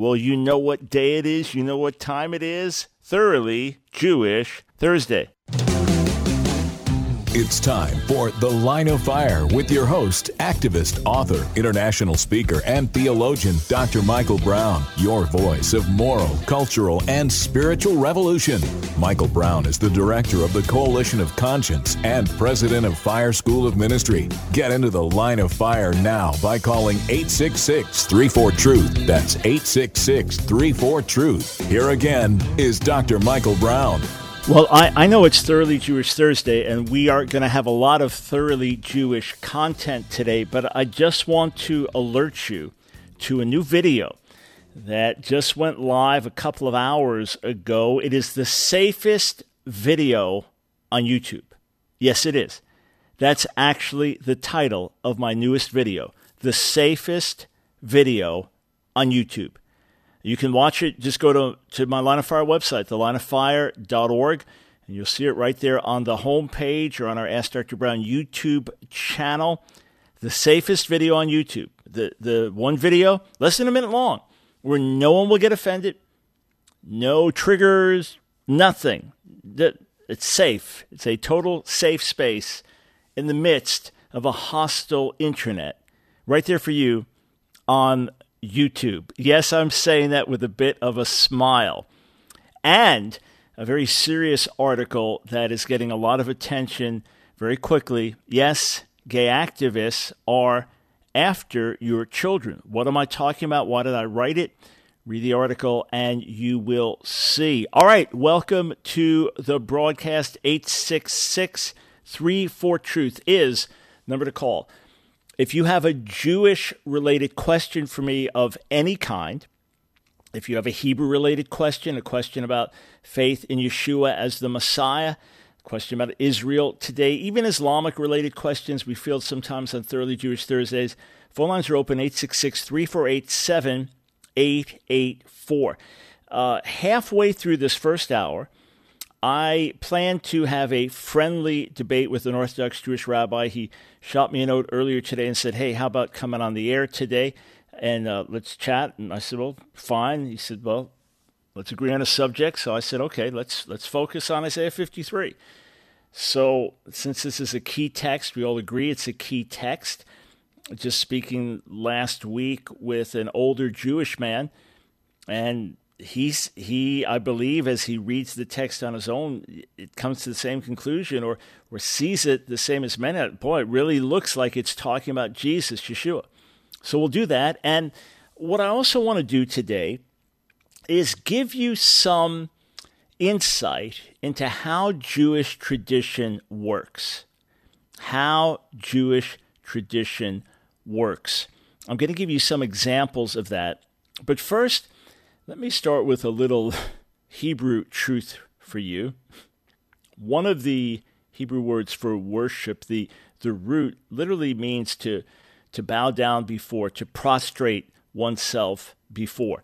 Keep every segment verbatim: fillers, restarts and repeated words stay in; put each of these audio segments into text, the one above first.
Well, you know what day it is. You know what time it is. Thoroughly Jewish Thursday. It's time for The Line of Fire with your host, activist, author, international speaker, and theologian, Doctor Michael Brown, your voice of moral, cultural, and spiritual revolution. Michael Brown is the director of the Coalition of Conscience and president of Fire School of Ministry. Get into The Line of Fire now by calling eight six six, three four, truth. That's eight six six, three four, truth. Here again is Doctor Michael Brown. Well, I, I know it's Thoroughly Jewish Thursday, and we are going to have a lot of thoroughly Jewish content today, but I just want to alert you to a new video that just went live a couple of hours ago. It is the safest video on YouTube. Yes, it is. That's actually the title of my newest video, the safest video on YouTube. You can watch it. Just go to, to my Line of Fire website, the line of fire dot org, and you'll see it right there on the home page or on our Ask Doctor Brown YouTube channel. The safest video on YouTube. The, the one video, less than a minute long, where no one will get offended, no triggers, nothing. It's safe. It's a total safe space in the midst of a hostile internet. Right there for you on YouTube. Yes, I'm saying that with a bit of a smile. And a very serious article that is getting a lot of attention very quickly. Yes, gay activists are after your children. What am I talking about? Why did I write it? Read the article and you will see. All right, welcome to the broadcast. Eight six six, three four, truth is the number to call. If you have a Jewish-related question for me of any kind, if you have a Hebrew-related question, a question about faith in Yeshua as the Messiah, a question about Israel today, even Islamic-related questions we field sometimes on Thoroughly Jewish Thursdays, phone lines are open, eight six six, three four eight, seven eight eight four. Uh, halfway through this first hour, I plan to have a friendly debate with an Orthodox Jewish rabbi. He shot me a note earlier today and said, hey, how about coming on the air today and uh, let's chat? And I said, well, fine. He said, well, let's agree on a subject. So I said, okay, let's let's focus on Isaiah fifty-three. So since this is a key text, we all agree it's a key text. Just speaking last week with an older Jewish man, and He's he, I believe, as he reads the text on his own, it comes to the same conclusion or, or sees it the same as men. Boy, it really looks like it's talking about Jesus, Yeshua. So we'll do that. And what I also want to do today is give you some insight into how Jewish tradition works. How Jewish tradition works. I'm going to give you some examples of that. But first, let me start with a little Hebrew truth for you. One of the Hebrew words for worship, the, the root, literally means to, to bow down before, to prostrate oneself before.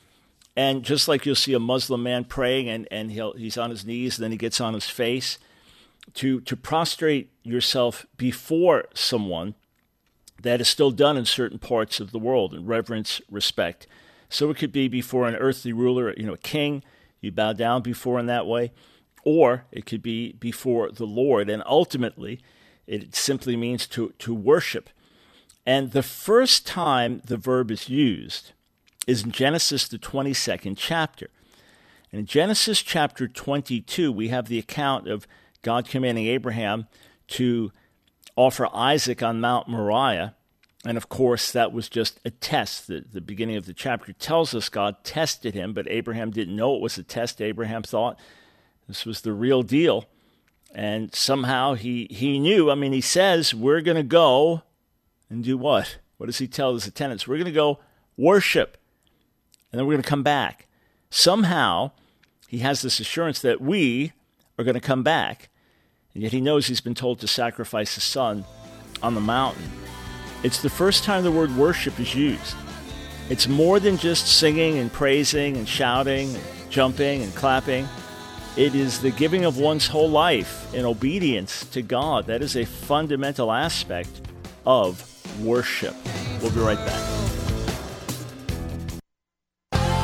And just like you'll see a Muslim man praying and, and he'll, he's on his knees and then he gets on his face, to, to prostrate yourself before someone, that is still done in certain parts of the world in reverence, respect. So it could be before an earthly ruler, you know, a king, you bow down before in that way, or it could be before the Lord. And ultimately, it simply means to, to worship. And the first time the verb is used is in Genesis, the twenty-second chapter. And in Genesis chapter twenty-two, we have the account of God commanding Abraham to offer Isaac on Mount Moriah. And of course, that was just a test. The, the beginning of the chapter tells us God tested him, but Abraham didn't know it was a test. Abraham thought this was the real deal. And somehow he, he knew. I mean, he says, we're going to go and do what? What does he tell his attendants? We're going to go worship, and then we're going to come back. Somehow, he has this assurance that we are going to come back, and yet he knows he's been told to sacrifice his son on the mountain. It's the first time the word worship is used. It's more than just singing and praising and shouting and jumping and clapping. It is the giving of one's whole life in obedience to God. That is a fundamental aspect of worship. We'll be right back.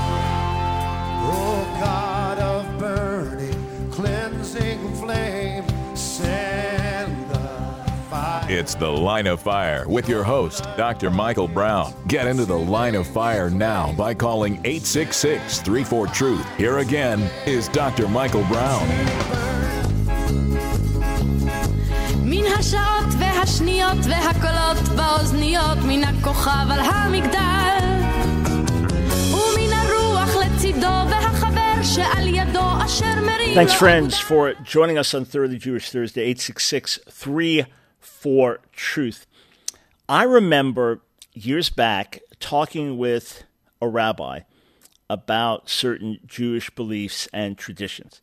It's The Line of Fire with your host, Doctor Michael Brown. Get into the Line of Fire now by calling eight six six, three four, truth. Here again is Doctor Michael Brown. מן השעות והשניות והקולות באוזניות מן הכוכב על המגדל ומן הרוח לצידו והחבר שעל ידו אשר מרים. Thanks, friends, for joining us on Thoroughly Jewish Thursday, eight six six, three four, truth. I remember years back talking with a rabbi about certain Jewish beliefs and traditions.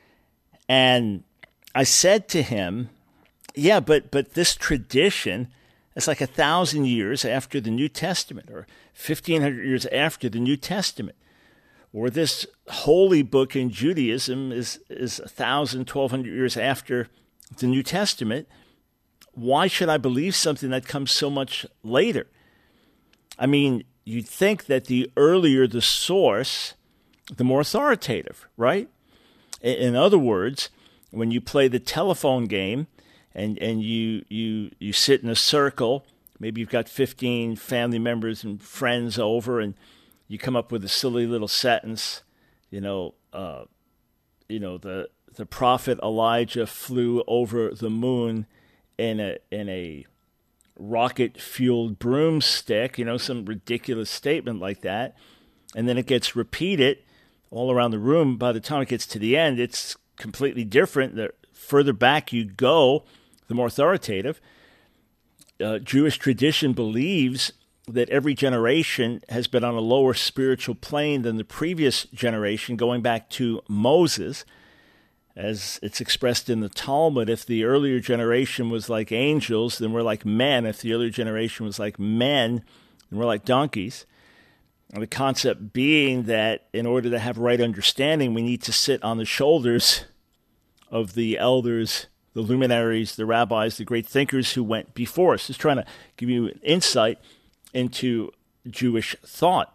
And I said to him, yeah, but but this tradition is like a thousand years after the New Testament, or fifteen hundred years after the New Testament. Or this holy book in Judaism is, is a thousand, twelve hundred years after the New Testament. Why should I believe something that comes so much later? I mean, you'd think that the earlier the source, the more authoritative, right? In other words, when you play the telephone game, And and you you you sit in a circle. Maybe you've got fifteen family members and friends over, and you come up with a silly little sentence. You know, uh, you know the the prophet Elijah flew over the moon in a in a rocket fueled broomstick. You know, some ridiculous statement like that, and then it gets repeated all around the room. By the time it gets to the end, it's completely different. The further back you go, the more authoritative. Uh, Jewish tradition believes that every generation has been on a lower spiritual plane than the previous generation, going back to Moses. As it's expressed in the Talmud, if the earlier generation was like angels, then we're like men. If the earlier generation was like men, then we're like donkeys. And the concept being that in order to have right understanding, we need to sit on the shoulders of the elders, the luminaries, the rabbis, the great thinkers who went before us. Just trying to give you an insight into Jewish thought.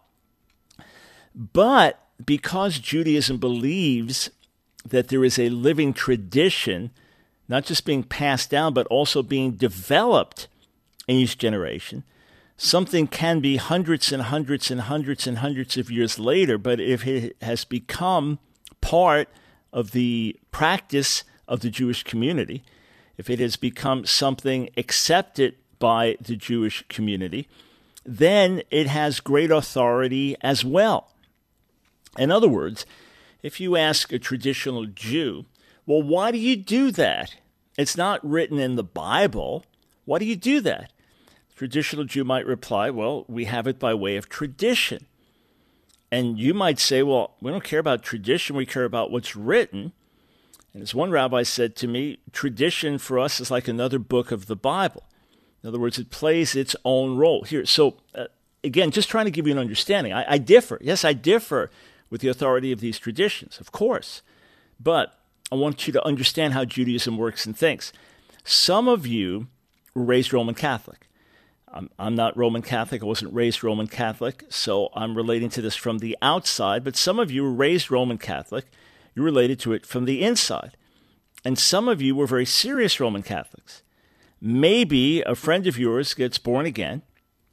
But because Judaism believes that there is a living tradition, not just being passed down, but also being developed in each generation, something can be hundreds and hundreds and hundreds and hundreds of years later, but if it has become part of the practice of the Jewish community, if it has become something accepted by the Jewish community, then it has great authority as well. In other words, if you ask a traditional Jew, well, why do you do that? It's not written in the Bible. Why do you do that? The traditional Jew might reply, well, we have it by way of tradition. And you might say, well, we don't care about tradition, we care about what's written. And as one rabbi said to me, tradition for us is like another book of the Bible. In other words, it plays its own role here. So, uh, again, just trying to give you an understanding. I, I differ. Yes, I differ with the authority of these traditions, of course. But I want you to understand how Judaism works and thinks. Some of you were raised Roman Catholic. I'm, I'm not Roman Catholic. I wasn't raised Roman Catholic, so I'm relating to this from the outside. But some of you were raised Roman Catholic. You're related to it from the inside. And some of you were very serious Roman Catholics. Maybe a friend of yours gets born again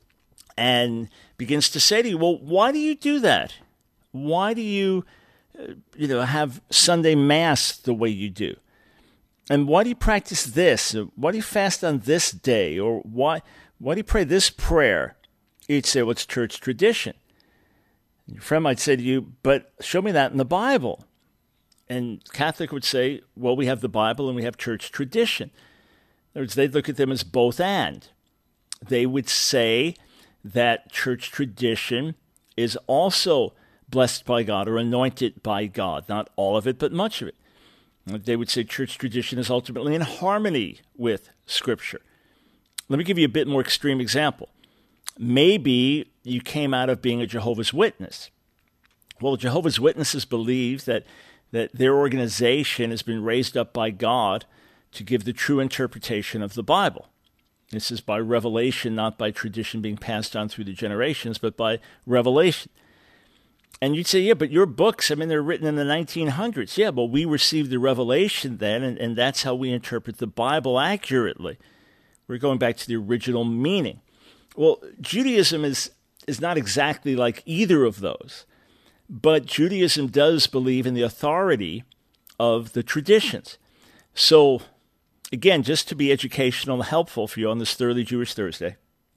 and begins to say to you, well, why do you do that? Why do you, uh, you know, have Sunday Mass the way you do? And why do you practice this? Why do you fast on this day? Or why, why do you pray this prayer? You'd say, well, it's church tradition. And your friend might say to you, but show me that in the Bible. And Catholic would say, well, we have the Bible and we have church tradition. In other words, they'd look at them as both and. They would say that church tradition is also blessed by God or anointed by God. Not all of it, but much of it. They would say church tradition is ultimately in harmony with Scripture. Let me give you a bit more extreme example. Maybe you came out of being a Jehovah's Witness. Well, Jehovah's Witnesses believe that that their organization has been raised up by God to give the true interpretation of the Bible. This is by revelation, not by tradition being passed on through the generations, but by revelation. And you'd say, yeah, but your books, I mean, they're written in the nineteen hundreds. Yeah, but we received the revelation then, and, and that's how we interpret the Bible accurately. We're going back to the original meaning. Well, Judaism is, is not exactly like either of those, but Judaism does believe in the authority of the traditions. So, again, just to be educational and helpful for you on this Thoroughly Jewish Thursday,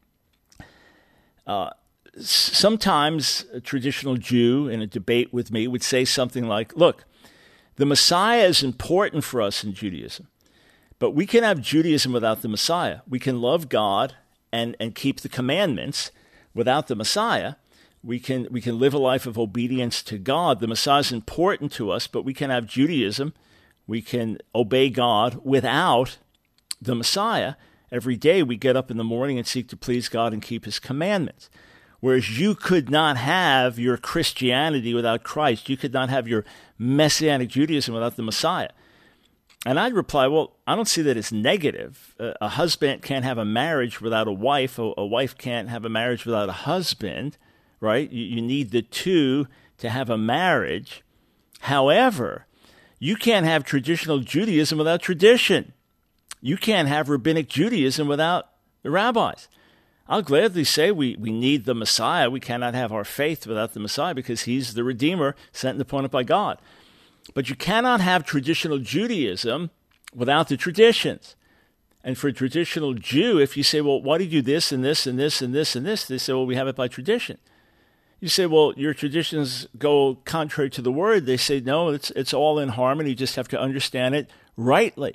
uh, sometimes a traditional Jew in a debate with me would say something like, look, the Messiah is important for us in Judaism, but we can have Judaism without the Messiah. We can love God and, and keep the commandments without the Messiah. We can we can live a life of obedience to God. The Messiah is important to us, but we can have Judaism. We can obey God without the Messiah. Every day we get up in the morning and seek to please God and keep his commandments. Whereas you could not have your Christianity without Christ. You could not have your Messianic Judaism without the Messiah. And I'd reply, well, I don't see that as negative. A, a husband can't have a marriage without a wife. A, a wife can't have a marriage without a husband, right? You, you need the two to have a marriage. However, you can't have traditional Judaism without tradition. You can't have rabbinic Judaism without the rabbis. I'll gladly say we, we need the Messiah. We cannot have our faith without the Messiah because he's the Redeemer sent and appointed by God. But you cannot have traditional Judaism without the traditions. And for a traditional Jew, if you say, well, why do you do this and this and this and this and this? They say, well, we have it by tradition. You say, well, your traditions go contrary to the word. They say, no, it's it's all in harmony. You just have to understand it rightly.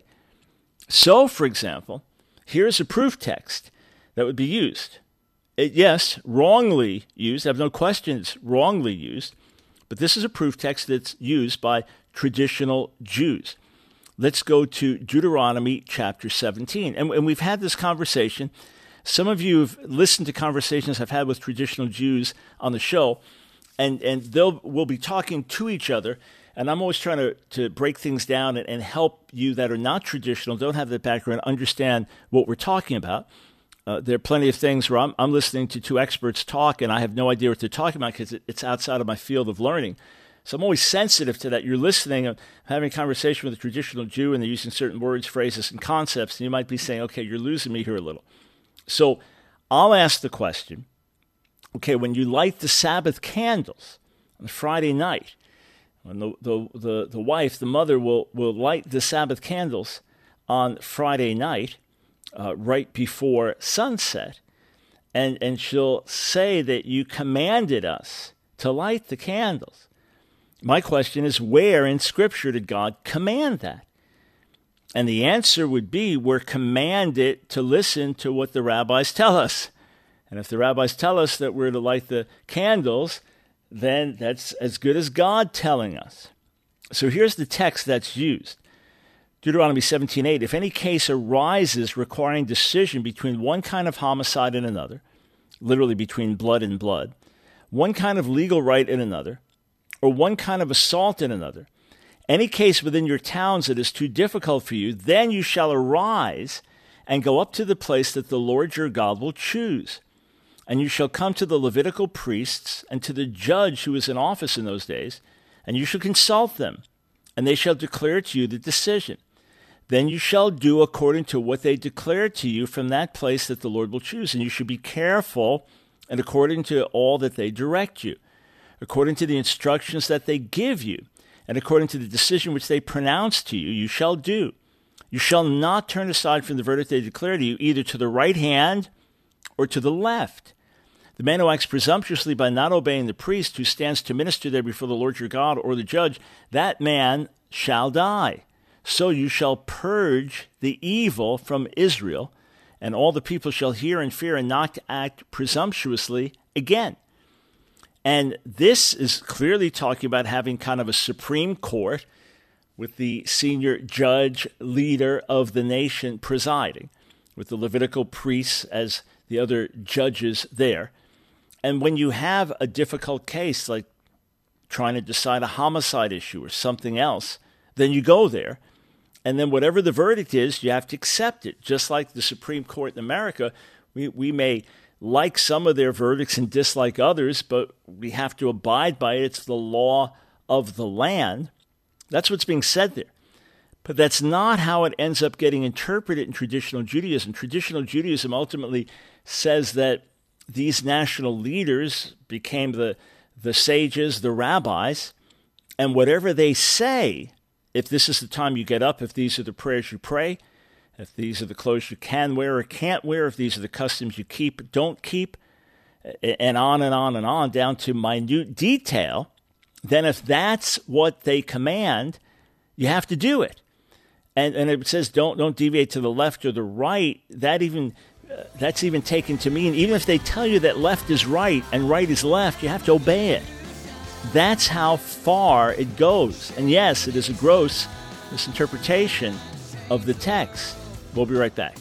So, for example, here's a proof text that would be used. It, yes, wrongly used. I have no question it's wrongly used. But this is a proof text that's used by traditional Jews. Let's go to Deuteronomy chapter seventeen. And, and we've had this conversation. Some of you have listened to conversations I've had with traditional Jews on the show, and, and they'll we'll be talking to each other. And I'm always trying to, to break things down and, and help you that are not traditional, don't have that background, understand what we're talking about. Uh, there are plenty of things where I'm, I'm listening to two experts talk, and I have no idea what they're talking about because it, it's outside of my field of learning. So I'm always sensitive to that. You're listening, and having a conversation with a traditional Jew, and they're using certain words, phrases, and concepts, and you might be saying, okay, you're losing me here a little. So I'll ask the question, okay, when you light the Sabbath candles on Friday night, when the, the, the, the wife, the mother, will, will light the Sabbath candles on Friday night, Uh, right before sunset, and, and she'll say that you commanded us to light the candles. My question is, where in Scripture did God command that? And the answer would be, we're commanded to listen to what the rabbis tell us. And if the rabbis tell us that we're to light the candles, then that's as good as God telling us. So here's the text that's used. Deuteronomy seventeen eight, if any case arises requiring decision between one kind of homicide and another, literally between blood and blood, one kind of legal right and another, or one kind of assault and another, any case within your towns that is too difficult for you, then you shall arise and go up to the place that the Lord your God will choose. And you shall come to the Levitical priests and to the judge who is in office in those days, and you shall consult them, and they shall declare to you the decision. Then you shall do according to what they declare to you from that place that the Lord will choose. And you should be careful and according to all that they direct you, according to the instructions that they give you, and according to the decision which they pronounce to you, you shall do. You shall not turn aside from the verdict they declare to you, either to the right hand or to the left. The man who acts presumptuously by not obeying the priest who stands to minister there before the Lord your God or the judge, that man shall die. So you shall purge the evil from Israel, and all the people shall hear and fear and not act presumptuously again. And this is clearly talking about having kind of a Supreme Court with the senior judge, leader of the nation presiding, with the Levitical priests as the other judges there. And when you have a difficult case, like trying to decide a homicide issue or something else, then you go there. And then whatever the verdict is, you have to accept it. Just like the Supreme Court in America, we, we may like some of their verdicts and dislike others, but we have to abide by it. It's the law of the land. That's what's being said there. But that's not how it ends up getting interpreted in traditional Judaism. Traditional Judaism ultimately says that these national leaders became the, the sages, the rabbis, and whatever they say, if this is the time you get up, if these are the prayers you pray, if these are the clothes you can wear or can't wear, if these are the customs you keep, don't keep, and on and on and on, down to minute detail, then if that's what they command, you have to do it. And and it says don't don't deviate to the left or the right. That even uh, that's even taken to mean even if they tell you that left is right and right is left, you have to obey it. That's how far it goes. And yes, it is a gross misinterpretation of the text. We'll be right back.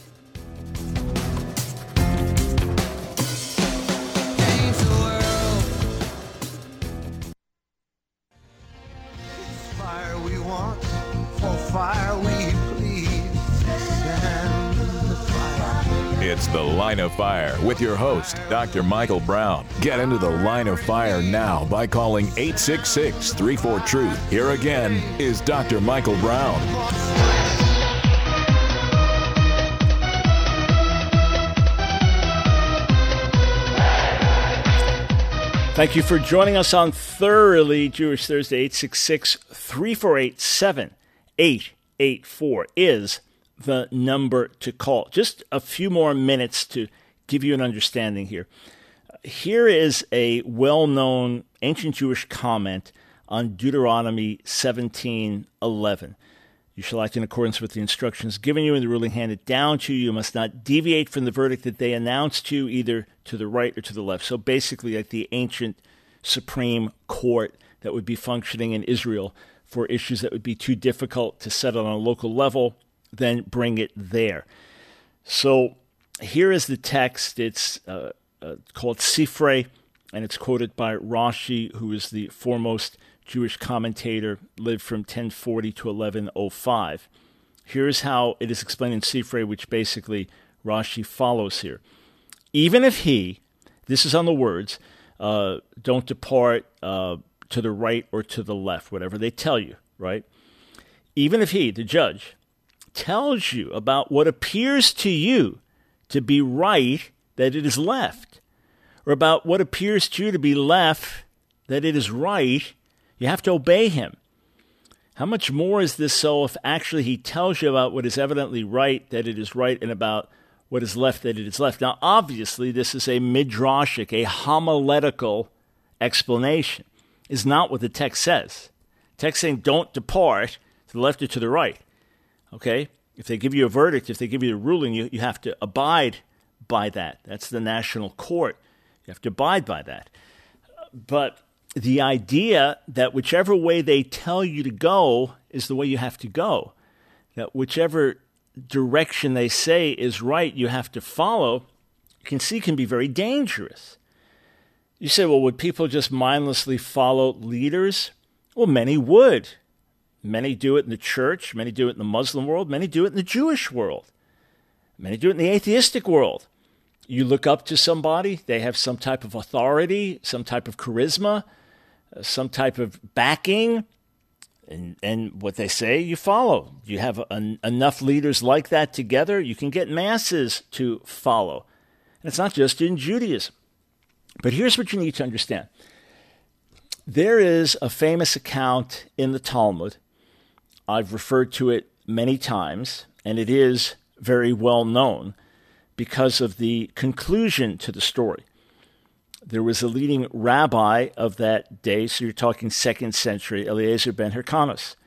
Fire we want, for fire we please. Stand the fire. It's The Line of Fire with your host, Doctor Michael Brown. Get into the Line of Fire now by calling eight six six, three four, truth. Here again is Doctor Michael Brown. Thank you for joining us on Thoroughly Jewish Thursday. Eight six six, three four eight, seven eight eight four is the number to call. Just a few more minutes to give you an understanding here. Here is a well-known ancient Jewish comment on Deuteronomy seventeen eleven. You shall act in accordance with the instructions given you and the ruling handed down to you. You must not deviate from the verdict that they announced to you, either to the right or to the left. So basically like the ancient Supreme Court that would be functioning in Israel for issues that would be too difficult to settle on a local level, then bring it there. So here is the text. It's uh, uh, called Sifrei, and it's quoted by Rashi, who is the foremost Jewish commentator, lived from ten forty to eleven oh five. Here's how it is explained in Sifrei, which basically Rashi follows here. Even if he, this is on the words, uh, don't depart uh, to the right or to the left, whatever they tell you, right? Even if he, the judge, tells you about what appears to you to be right, that it is left, or about what appears to you to be left, that it is right, you have to obey him. How much more is this so if actually he tells you about what is evidently right, that it is right, and about what is left, that it is left? Now, obviously, this is a midrashic, a homiletical explanation. Is not what the text says. The text saying don't depart to the left or to the right. Okay? If they give you a verdict, if they give you a ruling, you, you have to abide by that. That's the national court. You have to abide by that. But the idea that whichever way they tell you to go is the way you have to go, that whichever direction they say is right, you have to follow, you can see can be very dangerous. You say, well, would people just mindlessly follow leaders? Well, many would. Many do it in the church. Many do it in the Muslim world. Many do it in the Jewish world. Many do it in the atheistic world. You look up to somebody, they have some type of authority, some type of charisma, some type of backing, and, and what they say, you follow. You have an, enough leaders like that together, you can get masses to follow. And it's not just in Judaism. But here's what you need to understand. There is a famous account in the Talmud. I've referred to it many times, and it is very well known because of the conclusion to the story. There was a leading rabbi of that day, so you're talking second century, Eliezer ben Hyrcanus.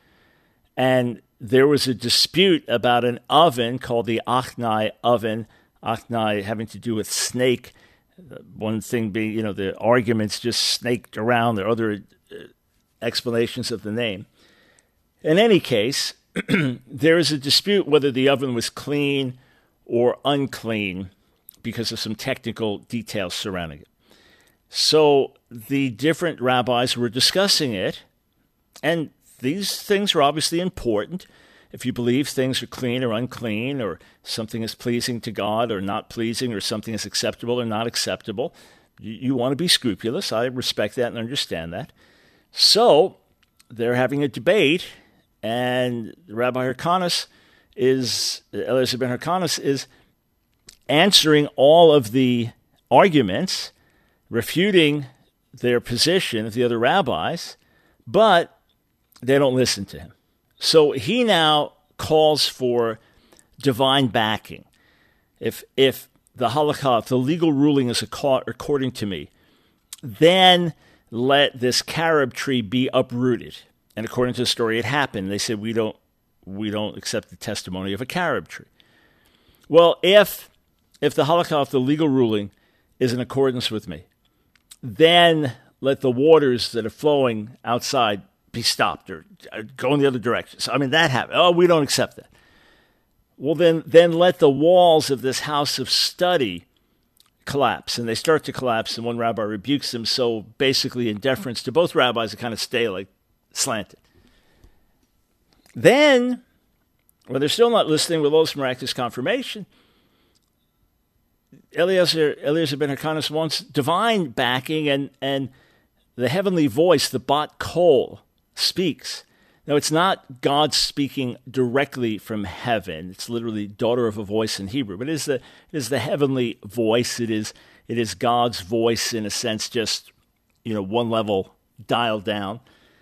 And there was a dispute about an oven called the Achnai oven, Achnai having to do with snake. One thing being, you know, the arguments just snaked around. There are other explanations of the name. In any case, there is a dispute whether the oven was clean or unclean because of some technical details surrounding it. So the different rabbis were discussing it, and these things are obviously important. If you believe things are clean or unclean, or something is pleasing to God or not pleasing, or something is acceptable or not acceptable, you, you want to be scrupulous. I respect that and understand that. So they're having a debate, And Rabbi Hyrcanus is, Eliezer ben Hyrcanus is answering all of the arguments, refuting their position of the other rabbis, but they don't listen to him. So he now calls for divine backing. If if the halakha, if the legal ruling is according to me, then let this carob tree be uprooted. And according to the story, it happened. They said, we don't we don't accept the testimony of a carob tree. Well, if if the halakha, if the legal ruling is in accordance with me, then let the waters that are flowing outside be stopped or go in the other direction. So, I mean, that happened. Oh, we don't accept that. Well, then, then let the walls of this house of study collapse. And they start to collapse, and one rabbi rebukes them. So basically, in deference to both rabbis, it kind of stay like slanted. Then, when they're still not listening with all this miraculous confirmation, Eliezer, Eliezer ben Hyrcanus wants divine backing, and, and the heavenly voice, the Bat Kol, speaks. Now, it's not God speaking directly from heaven. It's literally daughter of a voice in Hebrew, but it is the, it is the heavenly voice. It is it is God's voice, in a sense, just, you know, one level dialed down.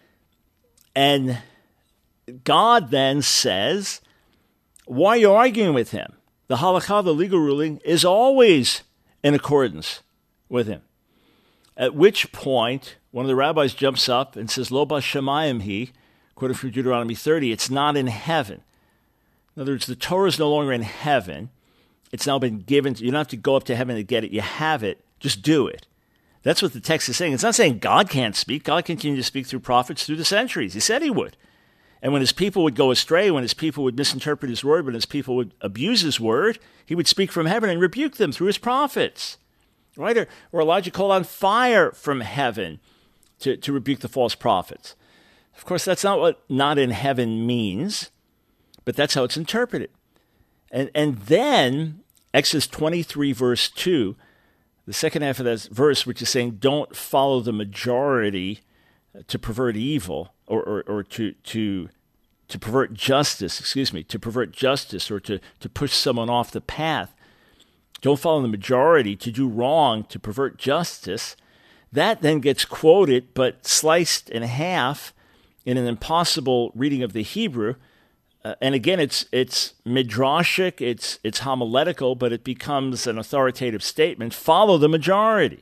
And God then says, why are you arguing with him? The halakha, the legal ruling, is always in accordance with him. At which point, one of the rabbis jumps up and says, Lo b'shamayim hi, quoted from Deuteronomy thirty, it's not in heaven. In other words, the Torah is no longer in heaven. It's now been given to you. You don't have to go up to heaven to get it. You have it. Just do it. That's what the text is saying. It's not saying God can't speak. God continued to speak through prophets through the centuries. He said he would. And when his people would go astray, when his people would misinterpret his word, when his people would abuse his word, he would speak from heaven and rebuke them through his prophets. Right? Or, or Elijah called on fire from heaven to, to rebuke the false prophets. Of course, that's not what not in heaven means, but that's how it's interpreted. And, and then, Exodus twenty-three, verse two, the second half of that verse, which is saying, don't follow the majority to pervert evil, or, or, or to, to, to pervert justice, excuse me, to pervert justice, or to, to push someone off the path. Don't follow the majority to do wrong, to pervert justice. That then gets quoted, but sliced in half in an impossible reading of the Hebrew. Uh, and again, it's it's midrashic, it's it's homiletical, but it becomes an authoritative statement. Follow the majority.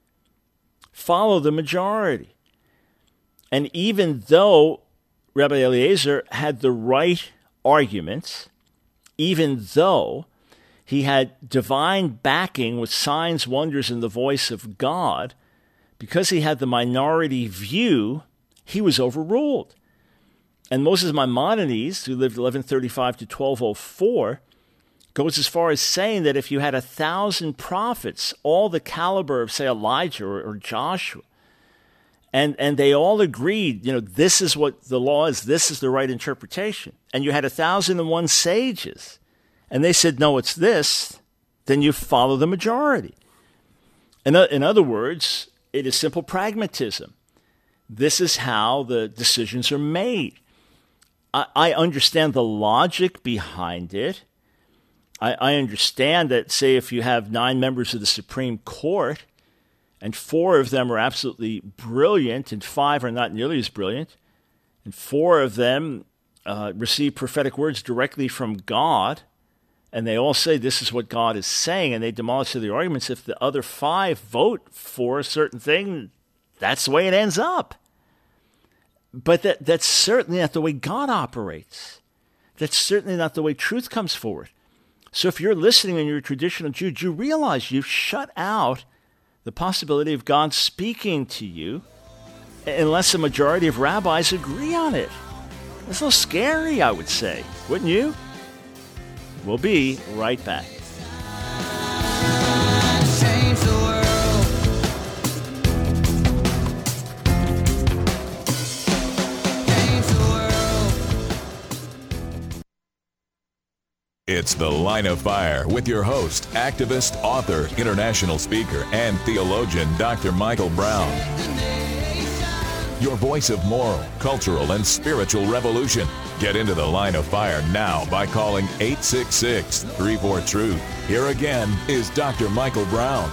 Follow the majority. And even though Rabbi Eliezer had the right arguments, even though he had divine backing with signs, wonders, and the voice of God, because he had the minority view, he was overruled. And Moses Maimonides, who lived eleven thirty-five to twelve oh four, goes as far as saying that if you had a thousand prophets, all the caliber of, say, Elijah or, or Joshua, and, and they all agreed, you know, this is what the law is, this is the right interpretation, and you had a thousand and one sages, and they said, no, it's this, then you follow the majority. In, in other words, it is simple pragmatism. This is how the decisions are made. I, I understand the logic behind it. I, I understand that, say, if you have nine members of the Supreme Court, and four of them are absolutely brilliant, and five are not nearly as brilliant, and four of them uh, receive prophetic words directly from God, and they all say this is what God is saying, and they demolish the arguments. If the other five vote for a certain thing, that's the way it ends up. But that, that's certainly not the way God operates. That's certainly not the way truth comes forward. So if you're listening and you're a traditional Jew, you realize you've shut out the possibility of God speaking to you unless a majority of rabbis agree on it. That's a little scary, I would say. Wouldn't you? We'll be right back. It's The Line of Fire with your host, activist, author, international speaker, and theologian, Doctor Michael Brown. your voice of moral, cultural, and spiritual revolution. Get into the line of fire now by calling eight six six, three four, truth. Here again is Doctor Michael Brown.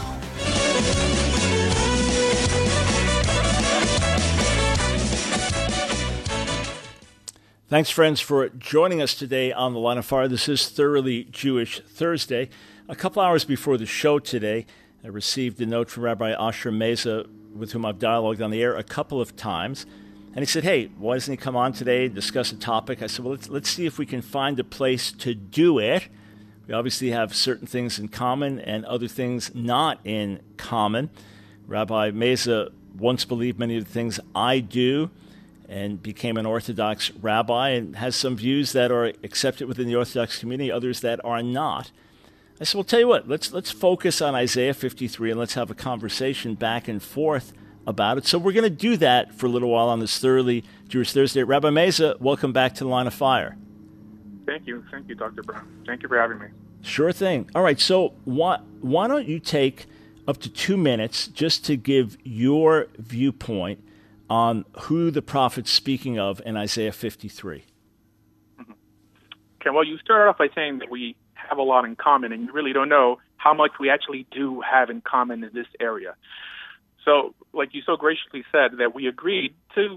Thanks, friends, for joining us today on The Line of Fire. This is Thoroughly Jewish Thursday. A couple hours before the show today, I received a note from Rabbi Asher Meza, with whom I've dialogued on the air a couple of times. And he said, hey, why doesn't he come on today and discuss a topic? I said, well, let's, let's see if we can find a place to do it. We obviously have certain things in common and other things not in common. Rabbi Meza once believed many of the things I do, and became an Orthodox rabbi and has some views that are accepted within the Orthodox community, others that are not. I said, well, tell you what, let's let's focus on Isaiah fifty-three and let's have a conversation back and forth about it. So we're going to do that for a little while on this Thoroughly Jewish Thursday. Rabbi Meza, welcome back to the Line of Fire. Thank you. Thank you, Doctor Brown. Thank you for having me. Sure thing. All right, so why, why don't you take up to two minutes just to give your viewpoint on who the prophet's speaking of in Isaiah fifty-three. Mm-hmm. Okay, well, you started off by saying that we have a lot in common, and you really don't know how much we actually do have in common in this area. So, like you so graciously said, that we agreed to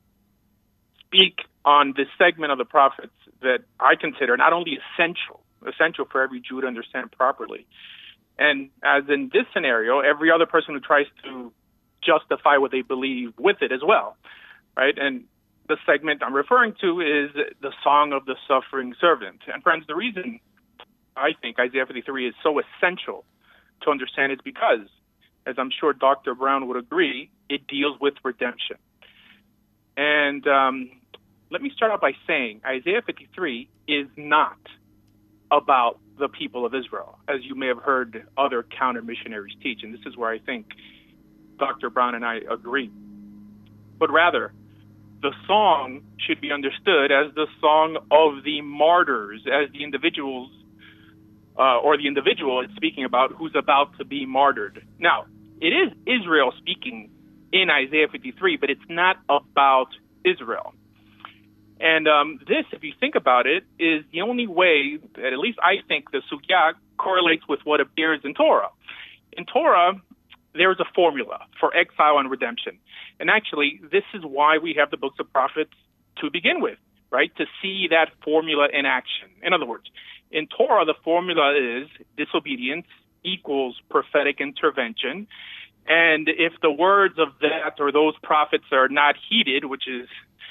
speak on this segment of the prophets that I consider not only essential, essential for every Jew to understand properly, and as in this scenario, every other person who tries to justify what they believe with it as well, right? And the segment I'm referring to is the Song of the Suffering Servant. And friends, the reason I think Isaiah fifty-three is so essential to understand is because, as I'm sure Doctor Brown would agree, it deals with redemption. And um, let me start out by saying Isaiah fifty-three is not about the people of Israel, as you may have heard other counter-missionaries teach. And this is where I think Doctor Brown and I agree. But rather, the song should be understood as the song of the martyrs, as the individuals, uh, or the individual it's speaking about who's about to be martyred. Now, it is Israel speaking in Isaiah fifty-three, but it's not about Israel. And um, this, if you think about it, is the only way that at least I think the Sugya correlates with what appears in Torah. In Torah, there's a formula for exile and redemption. And actually, this is why we have the books of prophets to begin with, right? To see that formula in action. In other words, in Torah, the formula is disobedience equals prophetic intervention. And if the words of that or those prophets are not heeded, which is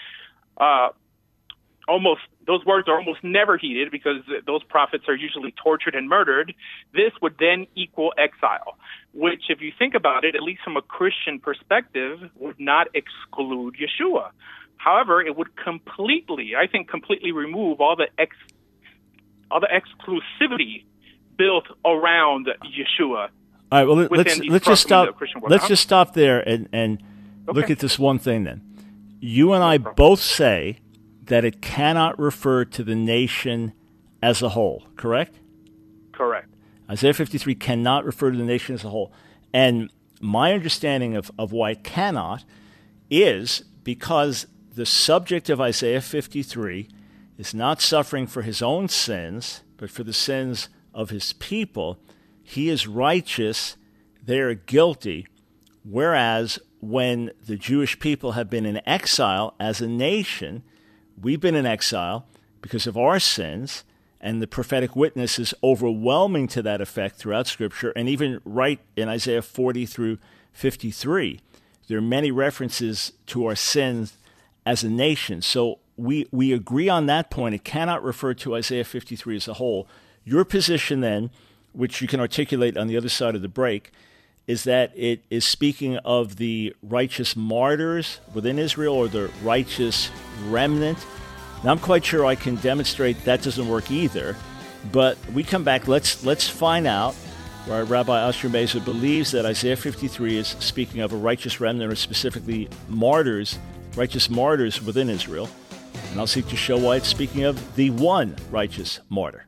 uh, almost, those words are almost never heeded because those prophets are usually tortured and murdered, this would then equal exile, which, if you think about it, at least from a Christian perspective, would not exclude Yeshua. However, it would completely, I think, completely remove all the ex, all the exclusivity built around Yeshua. All right, well, let's let's just stop. Let's just stop there and and okay. look at this one thing. Then, you and I both say that it cannot refer to the nation as a whole. Correct? Correct. Isaiah fifty-three cannot refer to the nation as a whole. And my understanding of, of why it cannot is because the subject of Isaiah fifty-three is not suffering for his own sins, but for the sins of his people. He is righteous, they are guilty, whereas when the Jewish people have been in exile as a nation, we've been in exile because of our sins, and the prophetic witness is overwhelming to that effect throughout Scripture, and even right in Isaiah forty through fifty-three. There are many references to our sins as a nation. So we, we agree on that point. It cannot refer to Isaiah fifty-three as a whole. Your position then, which you can articulate on the other side of the break, is that it is speaking of the righteous martyrs within Israel or the righteous remnant. Now, I'm quite sure I can demonstrate that doesn't work either, but we come back. Let's let's find out why Rabbi Asher Meza believes that Isaiah fifty-three is speaking of a righteous remnant, or specifically martyrs, righteous martyrs within Israel. And I'll seek to show why it's speaking of the one righteous martyr.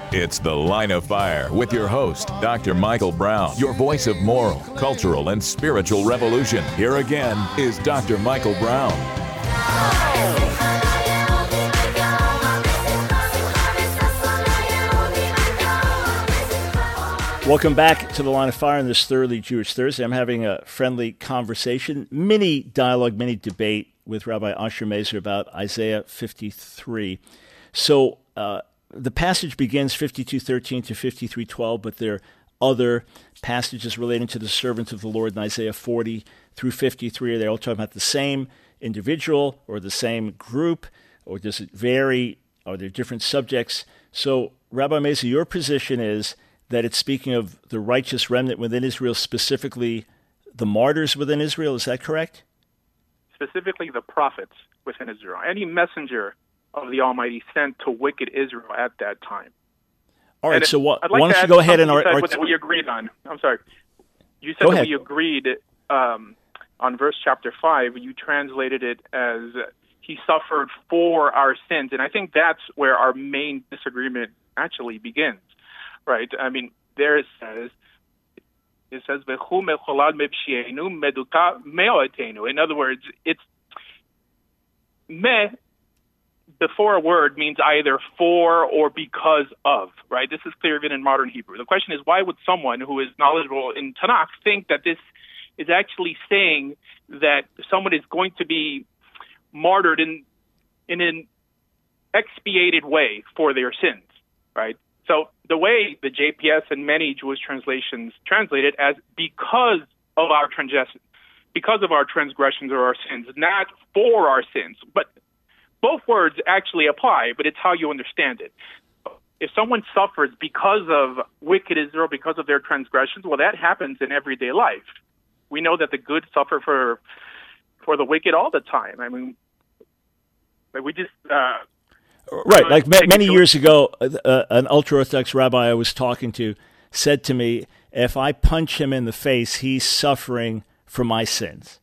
It's The Line of Fire with your host, Doctor Michael Brown, your voice of moral, cultural, and spiritual revolution. Here again is Doctor Michael Brown. Welcome back to The Line of Fire on this Thoroughly Jewish Thursday. I'm having a friendly conversation, mini dialogue, mini debate with Rabbi Asher Mazer about Isaiah fifty-three. So uh, the passage begins fifty-two thirteen to fifty-three twelve, but there are other passages relating to the servant of the Lord in Isaiah forty through fifty-three. Are they all talking about the same individual or the same group, or does it vary? Are there different subjects? So, Rabbi Mazer, your position is that it's speaking of the righteous remnant within Israel, specifically the martyrs within Israel. Is that correct? Specifically the prophets within Israel. Any messenger of the Almighty sent to wicked Israel at that time. All right, and so what, I'd like why don't to you go ahead and... You art, said art, that we agreed on. I'm sorry. You said go that ahead. we agreed um, on verse chapter five. You translated it as he suffered for our sins. And I think that's where our main disagreement actually begins. Right? I mean, there it says, it says, in other words, it's me before a word means either for or because of, right? This is clear even in modern Hebrew. The question is, why would someone who is knowledgeable in Tanakh think that this is actually saying that someone is going to be martyred in in an expiated way for their sins, right? So the way the J P S and many Jewish translations translate it as because of our transgressions, because of our transgressions or our sins, not for our sins. But both words actually apply, but it's how you understand it. If someone suffers because of wicked Israel, because of their transgressions, well, that happens in everyday life. We know that the good suffer for for the wicked all the time. I mean, we just... Uh, Right, like ma- many years ago, uh, an ultra-Orthodox rabbi I was talking to said to me, if I punch him in the face, he's suffering for my sins.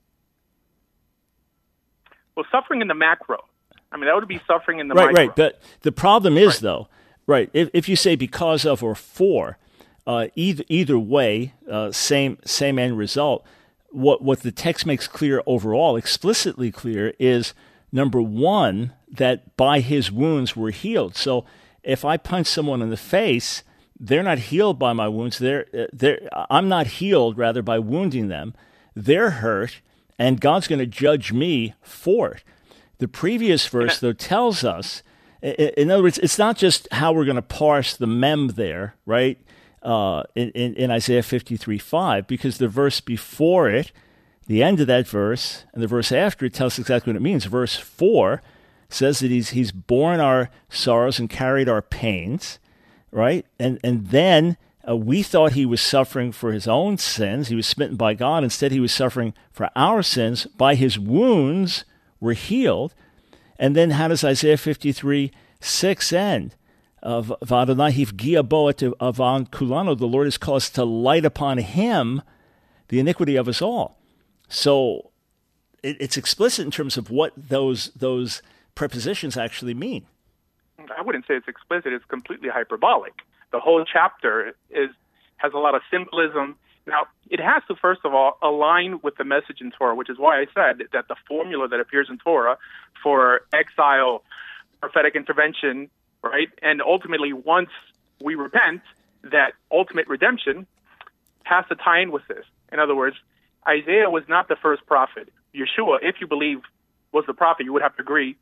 Well, suffering in the macro. I mean, that would be suffering in the right, micro. Right, but the problem is, right. though, right, if, if you say because of or for, uh, either either way, uh, same same end result, what, what the text makes clear overall, explicitly clear, is, number one, that by his wounds we're healed. So if I punch someone in the face, they're not healed by my wounds. They're, they're, I'm not healed, rather, by wounding them. They're hurt, and God's going to judge me for it. The previous verse, though, tells us, in other words, it's not just how we're going to parse the mem there, right, uh, in, in, in Isaiah fifty-three five, because the verse before it, the end of that verse, and the verse after it tells us exactly what it means. Verse four says that he's he's borne our sorrows and carried our pains, right? And and then uh, we thought he was suffering for his own sins. He was smitten by God. Instead, he was suffering for our sins. By his wounds, we're healed. And then how does Isaiah fifty-three six end? Of V'Adonai hifgia bo et avan kulano. The Lord has caused to light upon him the iniquity of us all. So it, it's explicit in terms of what those those prepositions actually mean. I wouldn't say it's explicit. It's completely hyperbolic. The whole chapter is has a lot of symbolism. Now, it has to, first of all, align with the message in Torah, which is why I said that the formula that appears in Torah for exile, prophetic intervention, right, and ultimately once we repent, that ultimate redemption has to tie in with this. In other words, Isaiah was not the first prophet. Yeshua, if you believe, was the prophet, you would have to agree,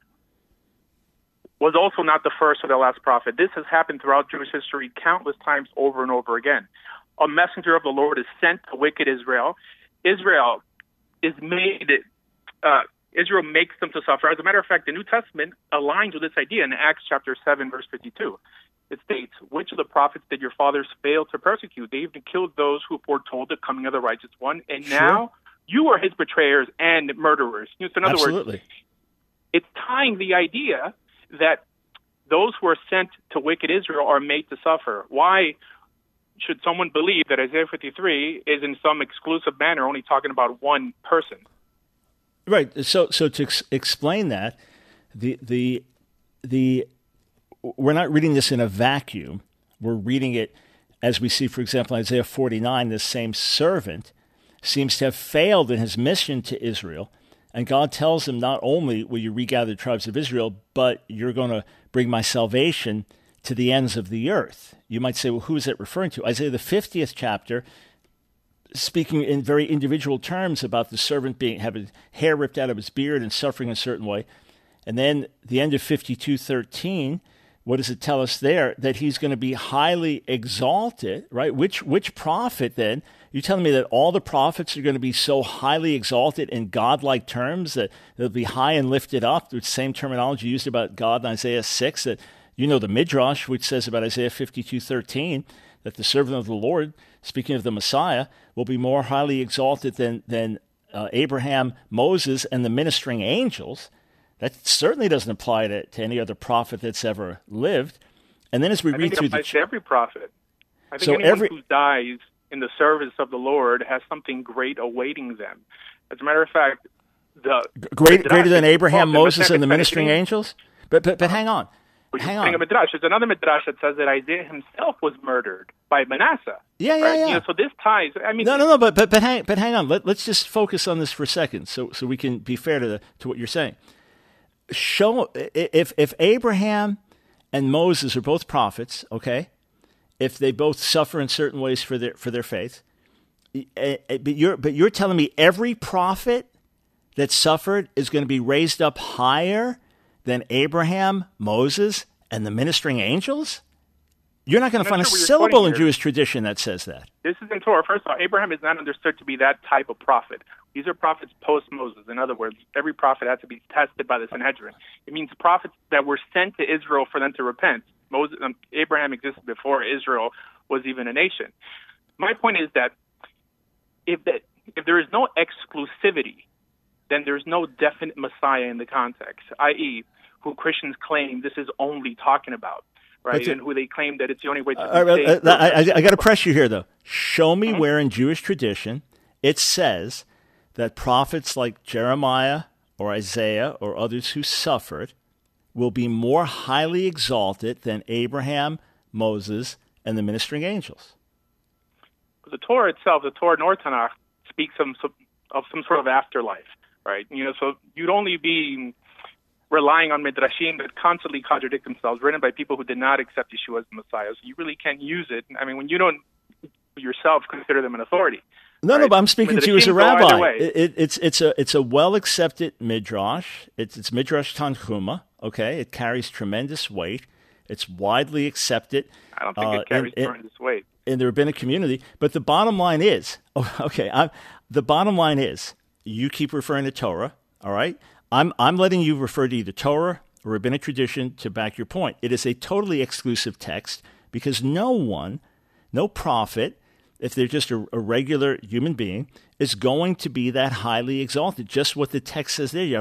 was also not the first or the last prophet. This has happened throughout Jewish history countless times over and over again. A messenger of the Lord is sent to wicked Israel. Israel is made, uh, Israel makes them to suffer. As a matter of fact, the New Testament aligns with this idea in Acts chapter seven, verse fifty-two. It states, which of the prophets did your fathers fail to persecute? They even killed those who foretold the coming of the righteous one, and sure. now you are his betrayers and murderers. So in other Absolutely. words, it's tying the idea that those who are sent to wicked Israel are made to suffer. Why should someone believe that Isaiah fifty-three is in some exclusive manner only talking about one person? Right. So, so to ex- explain that, the the the we're not reading this in a vacuum. we're reading it as we see, for example, in Isaiah forty-nine, this same servant seems to have failed in his mission to Israel. And God tells him, not only will you regather the tribes of Israel, but you're going to bring my salvation to the ends of the earth. You might say, well, who is it referring to? Isaiah the fiftieth chapter, speaking in very individual terms about the servant being having hair ripped out of his beard and suffering a certain way. And then the end of fifty-two thirteen, what does it tell us there? That he's going to be highly exalted, right? Which which prophet then? You're telling me that all the prophets are going to be so highly exalted in godlike terms that they'll be high and lifted up, the same terminology used about God in Isaiah six, that you know the Midrash, which says about Isaiah fifty-two thirteen, that the servant of the Lord, speaking of the Messiah, will be more highly exalted than, than uh, Abraham, Moses, and the ministering angels. That certainly doesn't apply to, to any other prophet that's ever lived. And then as we I read think through it applies the... to every prophet. I think so anyone every, who dies in the service of the Lord has something great awaiting them. As a matter of fact, the great, the greater than Abraham, the Moses, and the ministering angels? But but but hang on. Hang on. A midrash. There's another midrash that says that Isaiah himself was murdered by Manasseh. Yeah, yeah, right? yeah. You know, so this ties. I mean, no, no, no. But but but hang but hang on. Let, let's just focus on this for a second, so so we can be fair to the, to what you're saying. Show if if Abraham and Moses are both prophets, okay? If they both suffer in certain ways for their for their faith, but you're but you're telling me every prophet that suffered is going to be raised up higher than Abraham, Moses, and the ministering angels? You're not going to find a syllable in Jewish tradition that says that. This is in Torah. First of all, Abraham is not understood to be that type of prophet. These are prophets post-Moses. In other words, every prophet had to be tested by the Sanhedrin. It means prophets that were sent to Israel for them to repent. Moses, um, Abraham existed before Israel was even a nation. My point is that if that if there is no exclusivity, then there's no definite Messiah in the context, that is, who Christians claim this is only talking about, right? To, and who they claim that it's the only way to uh, be saved. Uh, I, I, I got to press you here, though. Show me mm-hmm. where in Jewish tradition it says that prophets like Jeremiah or Isaiah or others who suffered will be more highly exalted than Abraham, Moses, and the ministering angels. The Torah itself, the Torah nor Tanakh, speaks of, of some sort of afterlife, right? You know, so you'd only be relying on midrashim that constantly contradict themselves, written by people who did not accept Yeshua as the Messiah. So you really can't use it. I mean, when you don't yourself consider them an authority. No, right? no, but I'm speaking midrashim to you as a go rabbi. It, it, it's it's a it's a well accepted midrash. It's it's midrash Tanhuma. Okay, it carries tremendous weight. It's widely accepted. I don't think uh, it carries in, tremendous weight in the rabbinic community. But the bottom line is, oh, okay, I'm, the bottom line is, you keep referring to Torah. All right, I'm I'm letting you refer to either Torah or rabbinic tradition to back your point. It is a totally exclusive text because no one, no prophet, if they're just a, a regular human being, is going to be that highly exalted. Just what the text says there.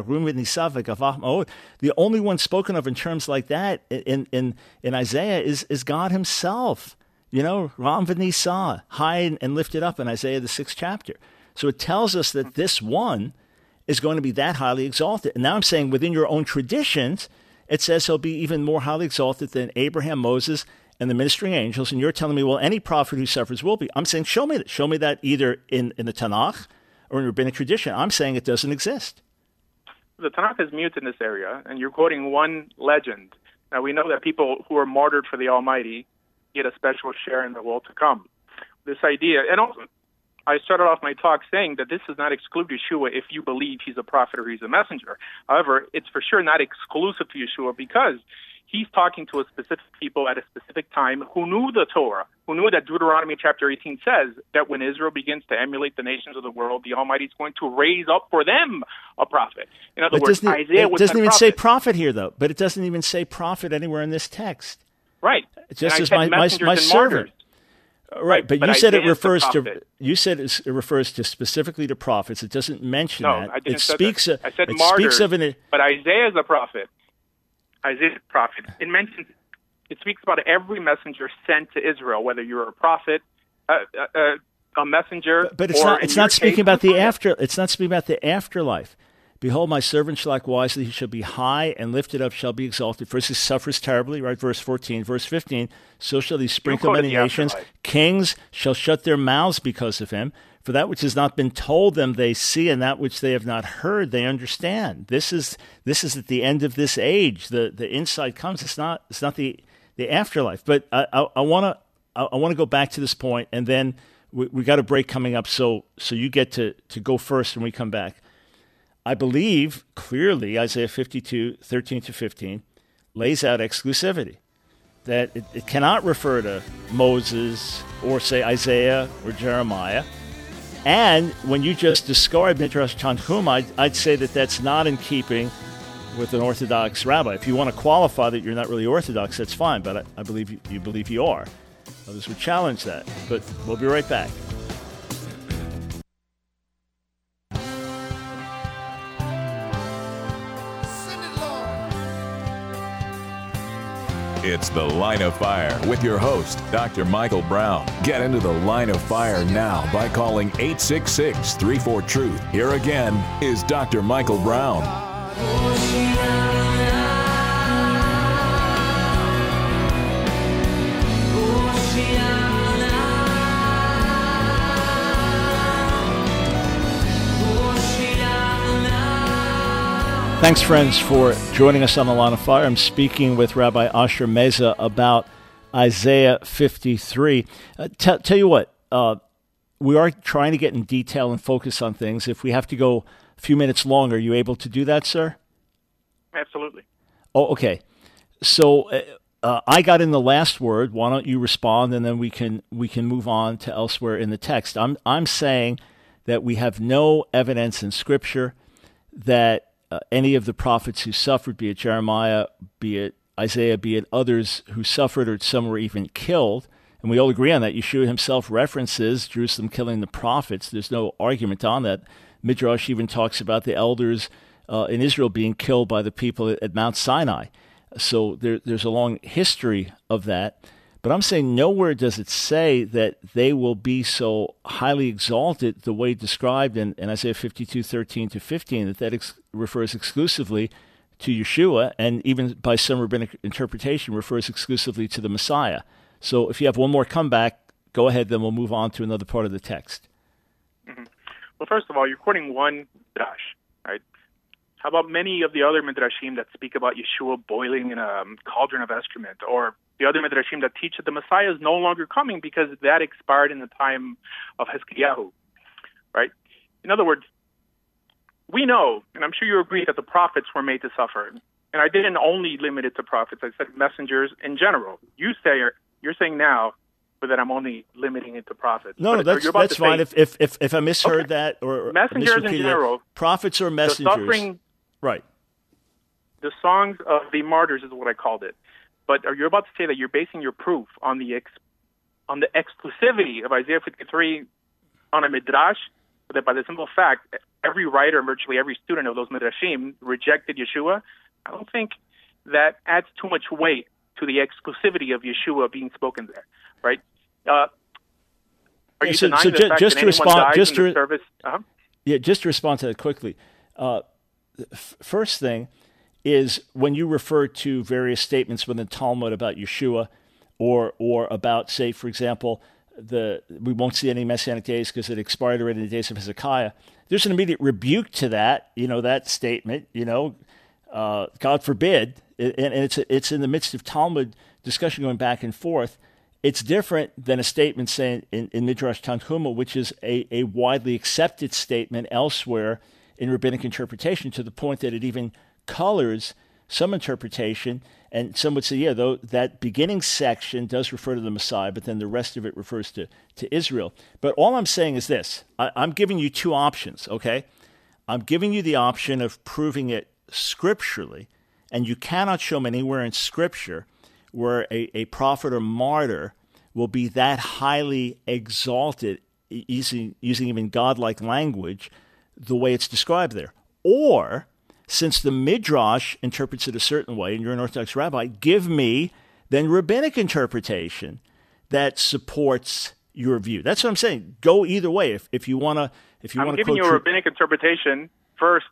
The only one spoken of in terms like that in in, in Isaiah is, is God himself. You know, Ram v'nisa, high and lifted up in Isaiah the sixth chapter. So it tells us that this one is going to be that highly exalted. And now I'm saying within your own traditions, it says he'll be even more highly exalted than Abraham, Moses, and the ministering angels. And you're telling me, well, any prophet who suffers will be. I'm saying, show me that. Show me that either in, in the Tanakh or in rabbinic tradition. I'm saying it doesn't exist. The Tanakh is mute in this area, and you're quoting one legend. Now, we know that people who are martyred for the Almighty get a special share in the world to come. This idea, and also, I started off my talk saying that this does not exclude Yeshua if you believe he's a prophet or he's a messenger. However, it's for sure not exclusive to Yeshua because he's talking to a specific people at a specific time who knew the Torah, who knew that Deuteronomy chapter eighteen says that when Israel begins to emulate the nations of the world, the Almighty is going to raise up for them a prophet. In other but words, doesn't Isaiah it, was it doesn't even prophet. say prophet here, though. But it doesn't even say prophet anywhere in this text. Right. It's just and as my, my, my servant. Right, Right, but, but you said it Isaiah's refers the to prophet. you said it refers to specifically to prophets. It doesn't mention No, that. I didn't it say speaks. that. I said it martyrs, speaks of an. but Isaiah is a prophet. Isaiah is a prophet. It mentions. It speaks about every messenger sent to Israel, whether you're a prophet, a, a, a messenger. But, but it's or not. It's in your not speaking case, about the Messiah. after. It's not speaking about the afterlife, Behold, my servant shall act wisely. He shall be high and lifted up, shall be exalted. First, he suffers terribly, right? Verse fourteen. Verse fifteen, so shall he sprinkle many nations. Kings shall shut their mouths because of him. For that which has not been told them they see, and that which they have not heard they understand. This is this is at the end of this age. The the insight comes. It's not it's not the the afterlife. But I I, I want to I, I want to go back to this point, and then we, we got a break coming up. So so you get to to go first when we come back. I believe clearly Isaiah fifty-two, thirteen to fifteen lays out exclusivity, that it, it cannot refer to Moses or, say, Isaiah or Jeremiah. And when you just described Midrash Tanhuma, I'd, I'd say that that's not in keeping with an Orthodox rabbi. If you want to qualify that you're not really Orthodox, that's fine, but I, I believe you, you believe you are. Others would challenge that, but we'll be right back. It's The Line of Fire with your host, Doctor Michael Brown. Get into The Line of Fire now by calling eight six six, three four, truth. Here again is Doctor Michael Brown. Thanks, friends, for joining us on The Line of Fire. I'm speaking with Rabbi Asher Meza about Isaiah fifty-three. Uh, t- tell you what, uh, we are trying to get in detail and focus on things. If we have to go a few minutes longer, are you able to do that, sir? Absolutely. Oh, okay. So uh, I got in the last word. Why don't you respond, and then we can we can move on to elsewhere in the text. I'm I'm saying that we have no evidence in Scripture that Uh, any of the prophets who suffered, be it Jeremiah, be it Isaiah, be it others who suffered, or some were even killed, and we all agree on that. Yeshua himself references Jerusalem killing the prophets. There's no argument on that. Midrash even talks about the elders uh, in Israel being killed by the people at, at Mount Sinai. So there, there's a long history of that. But I'm saying nowhere does it say that they will be so highly exalted the way described in, in Isaiah fifty-two, thirteen to fifteen, that that ex- refers exclusively to Yeshua, and even by some rabbinic interpretation refers exclusively to the Messiah. So if you have one more comeback, go ahead, then we'll move on to another part of the text. Mm-hmm. Well, first of all, you're quoting one midrash, right? How about many of the other midrashim that speak about Yeshua boiling in a cauldron of excrement, or the other midrashim that teach that the Messiah is no longer coming because that expired in the time of Hezekiah, right? In other words, we know, and I'm sure you agree, that the prophets were made to suffer. And I didn't only limit it to prophets. I said messengers in general. You say, you're saying now that I'm only limiting it to prophets. No, but no, that's, that's fine. Say, if, if, if I misheard okay. that or messengers in general, that, prophets or messengers. The suffering, right. The songs of the martyrs is what I called it. But are you about to say that you're basing your proof on the ex, on the exclusivity of Isaiah fifty-three on a midrash, that by the simple fact every writer, virtually every student of those midrashim rejected Yeshua? I don't think that adds too much weight to the exclusivity of Yeshua being spoken there, right? Uh, are yeah, you so, denying so the ju- fact just that to anyone respond, dies just in to, the service? Uh-huh. Yeah, just to respond to that quickly. Uh, f- first thing is when you refer to various statements within the Talmud about Yeshua, or or about, say, for example, the we won't see any Messianic days because it expired already in the days of Hezekiah. There's an immediate rebuke to that, you know, that statement, you know, uh, God forbid, and, and it's it's in the midst of Talmud discussion going back and forth. It's different than a statement saying in, in Midrash Tanhuma, which is a, a widely accepted statement elsewhere in rabbinic interpretation, to the point that it even colors some interpretation, and some would say, yeah, though that beginning section does refer to the Messiah, but then the rest of it refers to, to Israel. But all I'm saying is this. I, I'm giving you two options, okay? I'm giving you the option of proving it scripturally, and you cannot show me anywhere in Scripture where a, a prophet or martyr will be that highly exalted, using, using even godlike language, the way it's described there. Or, since the Midrash interprets it a certain way, and you're an Orthodox rabbi, give me then rabbinic interpretation that supports your view. That's what I'm saying. Go either way. If if you want to, if you I'm want to, giving you a rabbinic interpretation first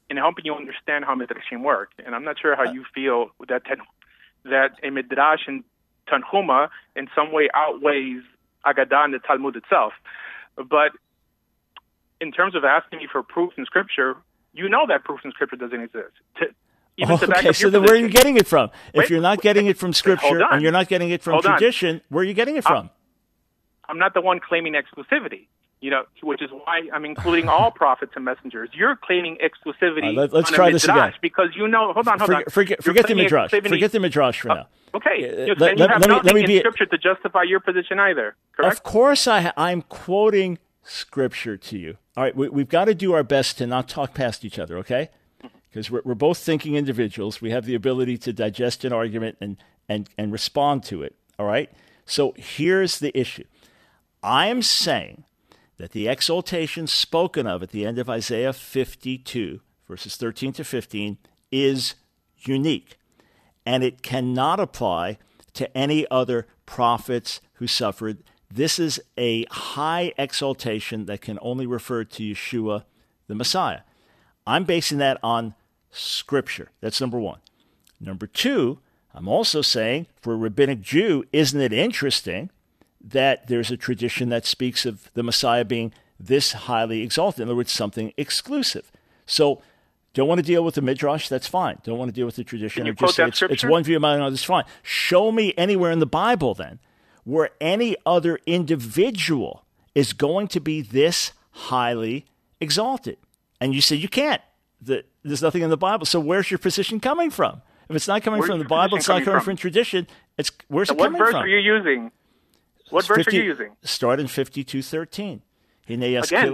in helping you understand how midrashim work. And I'm not sure how you feel that that a midrash in Tanhuma in some way outweighs Agadah and the Talmud itself. But in terms of asking me for proofs in Scripture, you know that proofs in Scripture doesn't exist. To, even to back okay, up so your then where are you position. getting it from? Wait, if you're not getting it from Scripture hold on. and you're not getting it from Hold on. tradition, where are you getting it from? I'm not the one claiming exclusivity, you know, which is why I'm including all prophets and messengers. You're claiming exclusivity. Right, let, let's on a try this midrash again. Because you know, hold on, hold forget, on. Forget, You're forget the claiming midrash. exclusivity- Forget the midrash for Uh, now. Okay. Uh, You, let- and you let- have let me- nothing let me in be- Scripture to justify your position either, correct? Of course, I, I'm quoting Scripture to you. All right, we, we've got to do our best to not talk past each other, okay? Because we're, we're both thinking individuals. We have the ability to digest an argument and, and, and respond to it, all right? So here's the issue. I'm saying that the exaltation spoken of at the end of Isaiah fifty-two, verses thirteen to fifteen, is unique, and it cannot apply to any other prophets who suffered. This is a high exaltation that can only refer to Yeshua, the Messiah. I'm basing that on Scripture. That's number one. Number two, I'm also saying, for a rabbinic Jew, isn't it interesting that there's a tradition that speaks of the Messiah being this highly exalted? In other words, something exclusive. So, don't want to deal with the midrash? That's fine. Don't want to deal with the tradition? Can you Or quote just say that it's, scripture? it's one view of mine, that's fine. Show me anywhere in the Bible, then, where any other individual is going to be this highly exalted. And you say you can't. The, there's nothing in the Bible. So where's your position coming from? If it's not coming Where's from the your Bible, position it's not coming coming from? from tradition. It's where's So it what coming verse from? are you using? What verse are you using? Start in fifty-two thirteen. Again, you can't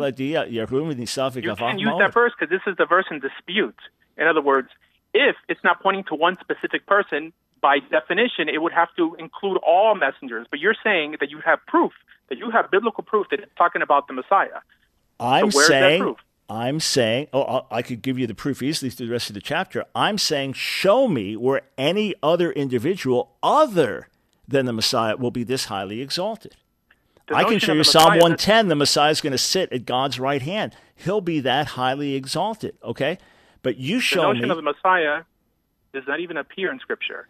use that verse because this is the verse in dispute. In other words, if it's not pointing to one specific person, by definition, it would have to include all messengers. But you're saying that you have proof, that you have biblical proof that it's talking about the Messiah. I'm so where's saying, that proof? I'm saying, oh, I could give you the proof easily through the rest of the chapter. I'm saying, show me where any other individual other than the Messiah will be this highly exalted. The I can notion show of you the Psalm Messiah- one ten, the Messiah is going to sit at God's right hand. He'll be that highly exalted, okay? But you The show notion me... of the Messiah does not even appear in Scripture.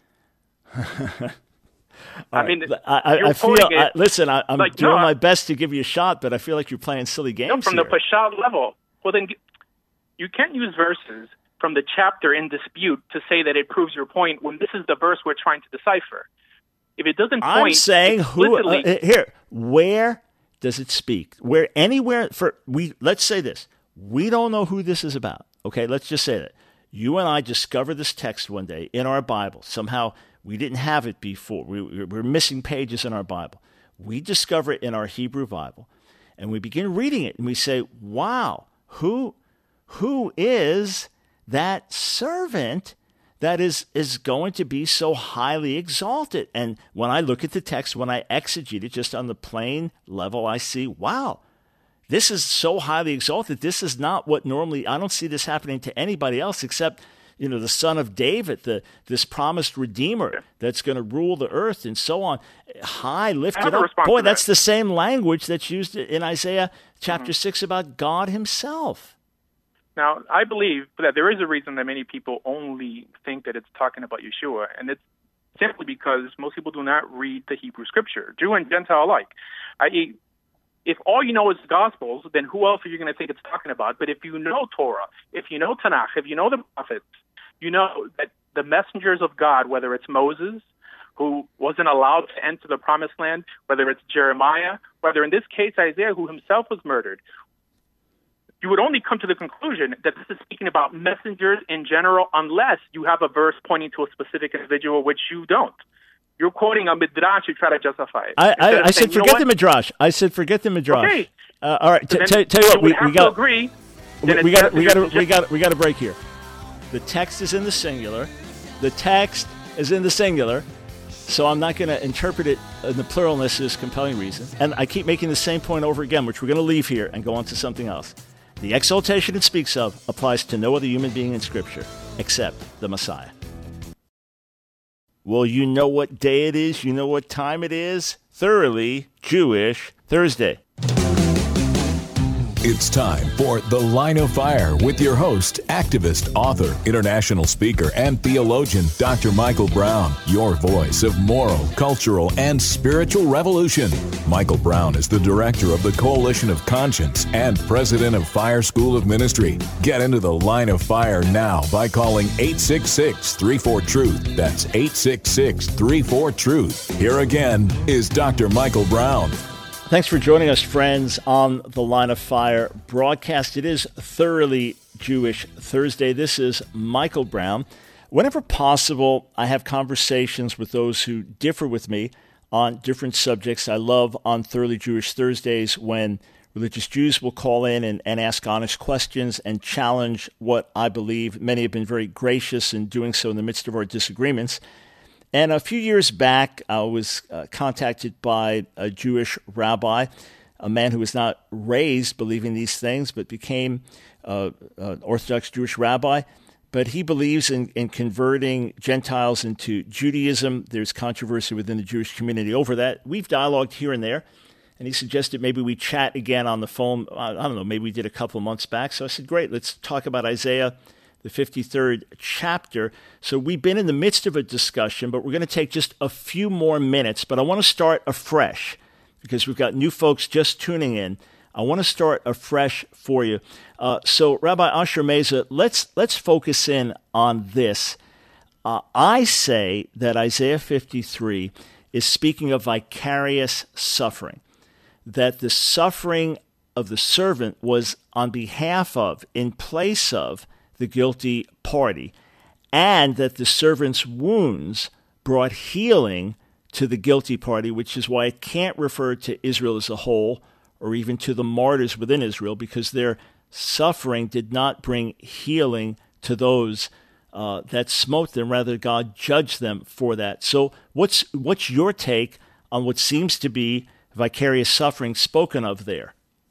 I All mean, right. I, I, you're I feel. quoting it I, listen, I, I'm like, doing no, I- my best to give you a shot, but I feel like you're playing silly games No, from here. the Peshat level. Well, then you can't use verses from the chapter in dispute to say that it proves your point when this is the verse we're trying to decipher. If it doesn't point I'm saying who explicitly- uh, here. Where does it speak? Where anywhere for we? Let's say this. We don't know who this is about. Okay, let's just say that you and I discovered this text one day in our Bible. Somehow we didn't have it before. We, we we're missing pages in our Bible. We discover it in our Hebrew Bible, and we begin reading it, and we say, "Wow, who who is that servant that is, is going to be so highly exalted?" And when I look at the text, when I exegete it just on the plain level, I see, wow, this is so highly exalted. This is not what normally, I don't see this happening to anybody else except, you know, the son of David, the this promised Redeemer that's going to rule the earth and so on. High, I lifted have a up. response Boy, to that's that. the same language that's used in Isaiah chapter six about God himself. Now, I believe that there is a reason that many people only think that it's talking about Yeshua, and it's simply because most people do not read the Hebrew Scripture, Jew and Gentile alike. that is, if all you know is the Gospels, then who else are you going to think it's talking about? But if you know Torah, if you know Tanakh, if you know the prophets, you know that the messengers of God, whether it's Moses, who wasn't allowed to enter the Promised Land, whether it's Jeremiah, whether in this case Isaiah, who himself was murdered, you would only come to the conclusion that this is speaking about messengers in general unless you have a verse pointing to a specific individual, which you don't. You're quoting a midrash to try to justify it. I, Instead I, of I saying, said, you know forget what? the midrash. I said, forget the midrash. Okay. Uh, all right. T- Then tell, tell you what, you we, would have we got to agree. we, then we it's got we got messengers we in got we got a break here. The text is in the singular. The text is in the singular. So I'm not going to interpret it in the plural unless there's compelling reason. And I keep making the same point over again, which we're going to leave here and go on to something else. The exaltation it speaks of applies to no other human being in Scripture except the Messiah. Well, you know what day it is. You know what time it is. Thoroughly Jewish Thursday. It's time for The Line of Fire with your host, activist, author, international speaker, and theologian, Doctor Michael Brown, your voice of moral, cultural, and spiritual revolution. Michael Brown is the director of the Coalition of Conscience and president of Fire School of Ministry. Get into The Line of Fire now by calling eight six six, three four, truth. That's eight six six, three four, truth. Here again is Doctor Michael Brown. Thanks for joining us, friends, on the Line of Fire broadcast. It is Thoroughly Jewish Thursday. This is Michael Brown. Whenever possible, I have conversations with those who differ with me on different subjects. I love on Thoroughly Jewish Thursdays when religious Jews will call in and, and ask honest questions and challenge what I believe. Many have been very gracious in doing so in the midst of our disagreements. And a few years back, I was uh, contacted by a Jewish rabbi, a man who was not raised believing these things, but became uh, an Orthodox Jewish rabbi. But he believes in, in converting Gentiles into Judaism. There's controversy within the Jewish community over that. We've dialogued here and there, and he suggested maybe we chat again on the phone. I don't know, maybe we did a couple of months back. So I said, great, let's talk about Isaiah the fifty-third chapter. So we've been in the midst of a discussion, but we're going to take just a few more minutes. But I want to start afresh because we've got new folks just tuning in. I want to start afresh for you. Uh, so Rabbi Asher Meza, let's let's focus in on this. Uh, I say that Isaiah fifty-three is speaking of vicarious suffering, that the suffering of the servant was on behalf of, in place of, the guilty party, and that the servant's wounds brought healing to the guilty party, which is why it can't refer to Israel as a whole or even to the martyrs within Israel, because their suffering did not bring healing to those uh, that smote them. Rather, God judged them for that. So what's what's your take on what seems to be vicarious suffering spoken of there?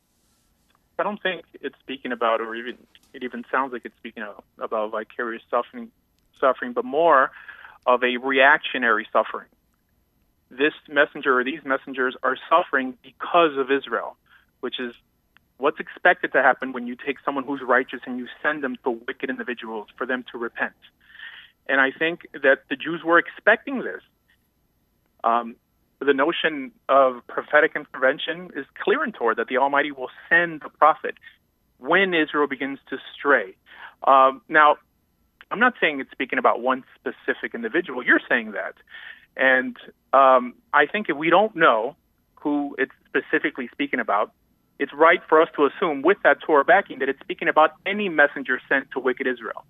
I don't think it's speaking about, or even it even sounds like it's speaking of, about vicarious suffering, suffering, but more of a reactionary suffering. This messenger or these messengers are suffering because of Israel, which is what's expected to happen when you take someone who's righteous and you send them to wicked individuals for them to repent. And I think that the Jews were expecting this. Um, the notion of prophetic intervention is clear in Torah, that the Almighty will send the prophet when Israel begins to stray. Um, now, I'm not saying it's speaking about one specific individual. You're saying that. And um, I think if we don't know who it's specifically speaking about, it's right for us to assume with that Torah backing that it's speaking about any messenger sent to wicked Israel.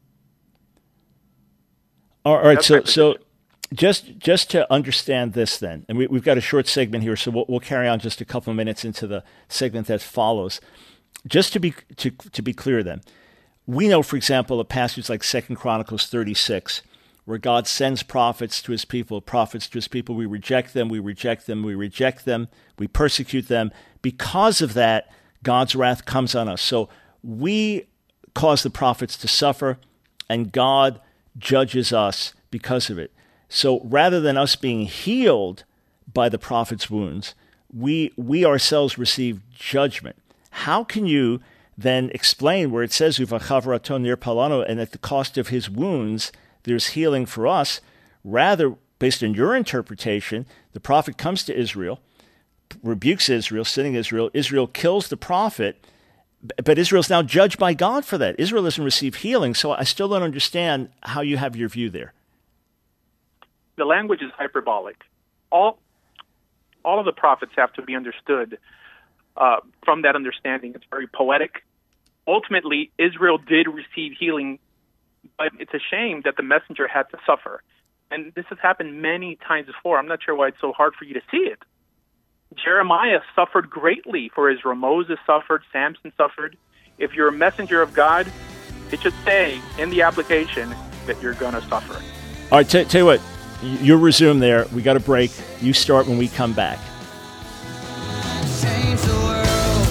All right, That's so so just just to understand this then, and we, we've got a short segment here, so we'll, we'll carry on just a couple of minutes into the segment that follows. Just to be to, to be clear then, we know, for example, a passage like Second Chronicles thirty-six, where God sends prophets to his people, prophets to his people. We reject them, we reject them, we reject them, we persecute them. Because of that, God's wrath comes on us. So we cause the prophets to suffer, and God judges us because of it. So rather than us being healed by the prophet's wounds, we we ourselves receive judgment. How can you then explain where it says, Uvachavraton nir palano, and at the cost of his wounds, there's healing for us? Rather, based on your interpretation, the prophet comes to Israel, rebukes Israel, sinning Israel. Israel kills the prophet, but Israel's now judged by God for that. Israel doesn't receive healing, so I still don't understand how you have your view there. The language is hyperbolic. All, all of the prophets have to be understood uh, from that understanding. It's very poetic. Ultimately, Israel did receive healing, but it's a shame that the messenger had to suffer. And this has happened many times before. I'm not sure why it's so hard for you to see it. Jeremiah suffered greatly for Israel. Moses suffered. Samson suffered. If you're a messenger of God, it should say in the application that you're going to suffer. All right, t- tell you what, you'll resume there. We got a break. You start when we come back. Change the world.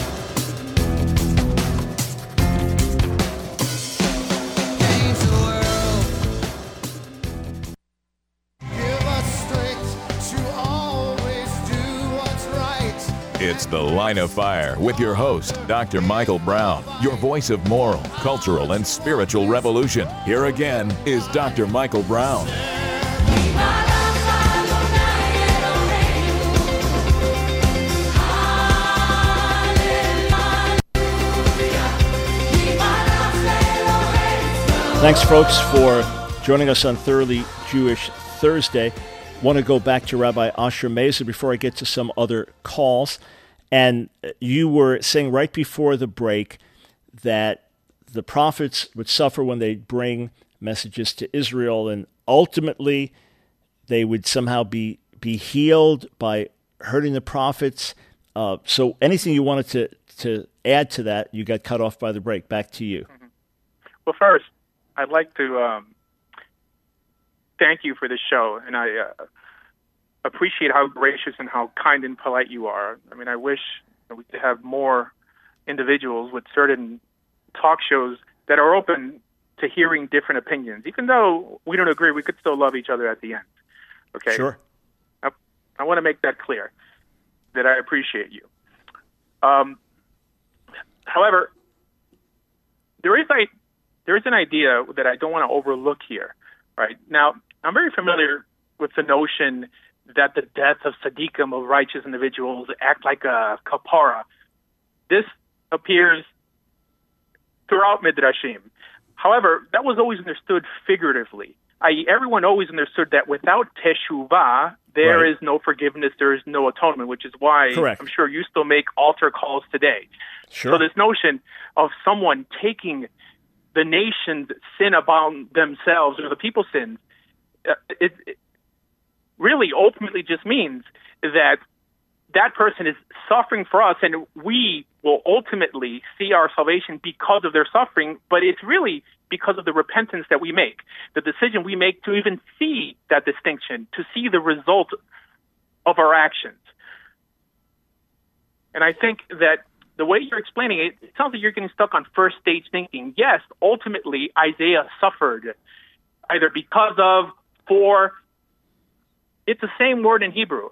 Change the world. Give us strength to always do what's right. It's The Line of Fire with your host, Doctor Michael Brown, your voice of moral, cultural, and spiritual revolution. Here again is Doctor Michael Brown. Thanks, folks, for joining us on Thoroughly Jewish Thursday. Want to go back to Rabbi Asher Mazer before I get to some other calls. And you were saying right before the break that the prophets would suffer when they bring messages to Israel, and ultimately they would somehow be be healed by hurting the prophets. Uh, so anything you wanted to, to add to that, you got cut off by the break. Back to you. Mm-hmm. Well, first, I'd like to um, thank you for this show, and I uh, appreciate how gracious and how kind and polite you are. I mean, I wish we could have more individuals with certain talk shows that are open to hearing different opinions. Even though we don't agree, we could still love each other at the end. Okay? Sure. I, I want to make that clear, that I appreciate you. Um, however, there is a there is an idea that I don't want to overlook here. Right now, I'm very familiar with the notion that the death of tzaddikim, of righteous individuals, act like a kapara. This appears throughout Midrashim. However, that was always understood figuratively. that is, everyone always understood that without teshuvah, there right. is no forgiveness, there is no atonement, which is why Correct. I'm sure you still make altar calls today. Sure. So this notion of someone taking the nation's sin upon themselves, or the people's sins, uh, it, it really ultimately just means that that person is suffering for us, and we will ultimately see our salvation because of their suffering, but it's really because of the repentance that we make, the decision we make to even see that distinction, to see the result of our actions. And I think that the way you're explaining it, it sounds like you're getting stuck on first stage thinking. Yes, ultimately, Isaiah suffered either because of, for, it's the same word in Hebrew.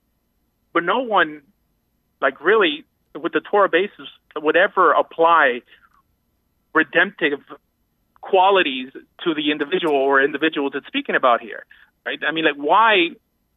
But no one, like really, with the Torah basis, would ever apply redemptive qualities to the individual or individuals it's speaking about here, right? I mean, like, why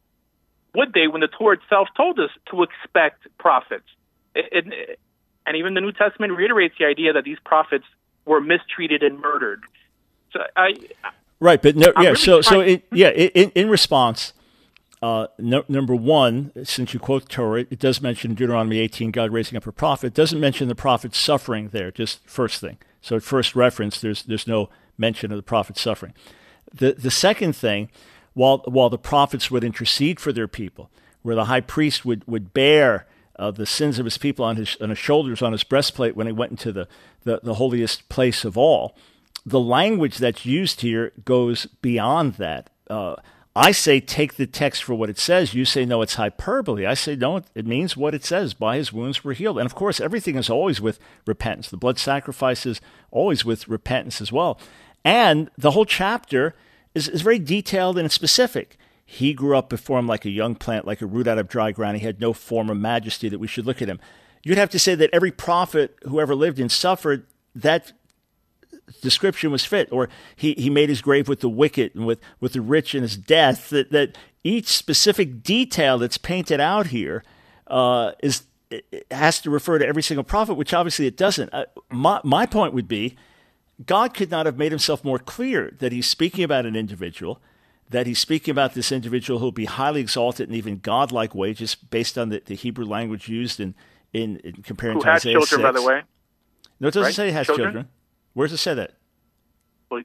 would they, when the Torah itself told us to expect prophets? It, it, and even the New Testament reiterates the idea that these prophets were mistreated and murdered. So I, right, but no, I'm yeah. really so, so trying- it, yeah. In, in response, uh, no, number one, since you quote Torah, it does mention in Deuteronomy eighteen, God raising up a prophet. It doesn't mention the prophet suffering there. Just first thing. So at first reference, there's there's no mention of the prophet suffering. The the second thing, while while the prophets would intercede for their people, where the high priest would would bear Uh, the sins of his people on his on his shoulders, on his breastplate, when he went into the, the, the holiest place of all. The language that's used here goes beyond that. Uh, I say take the text for what it says. You say, no, it's hyperbole. I say, no, it, it means what it says. By his wounds we're healed. And, of course, everything is always with repentance. The blood sacrifice is always with repentance as well. And the whole chapter is, is very detailed and specific. He grew up before him like a young plant, like a root out of dry ground. He had no form of majesty that we should look at him. You'd have to say that every prophet who ever lived and suffered, that description was fit. Or he, he made his grave with the wicked and with, with the rich in his death. That, that each specific detail that's painted out here uh, is it has to refer to every single prophet, which obviously it doesn't. Uh, my, my point would be, God could not have made himself more clear that he's speaking about an individual, that he's speaking about this individual who will be highly exalted in even godlike way, just based on the, the Hebrew language used in, in, in comparing who to has Isaiah children, six. by the way. No, it doesn't right? say he has children? children. Where does it say that? Well,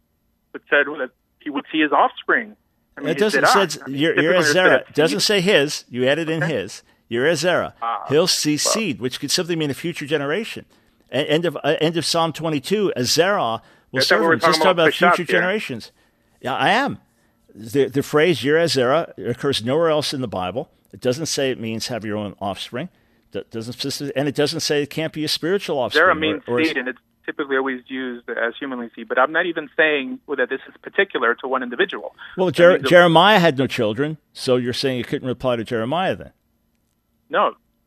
it said that he would see his offspring. I mean, It doesn't. said, It ah. says I mean, you're, you're typically Ezra. it It doesn't say his. You added in Okay. his. You're Ezra. Ah, He'll see well. seed, which could simply mean a future generation. A- End of uh, end of Psalm twenty-two. Ezra will I thought serve we were him. Just talking talk about about future Pesach here. generations. Yeah, I am. The the phrase "Yireh Zerah" occurs nowhere else in the Bible. It doesn't say it means have your own offspring. It doesn't, and it doesn't say it can't be a spiritual offspring. Zerah means or, or seed, and it's typically always used as humanly seed. But I'm not even saying that this is particular to one individual. well, That Jer- means that- Jeremiah had no children, so you're saying it couldn't apply to Jeremiah then? No.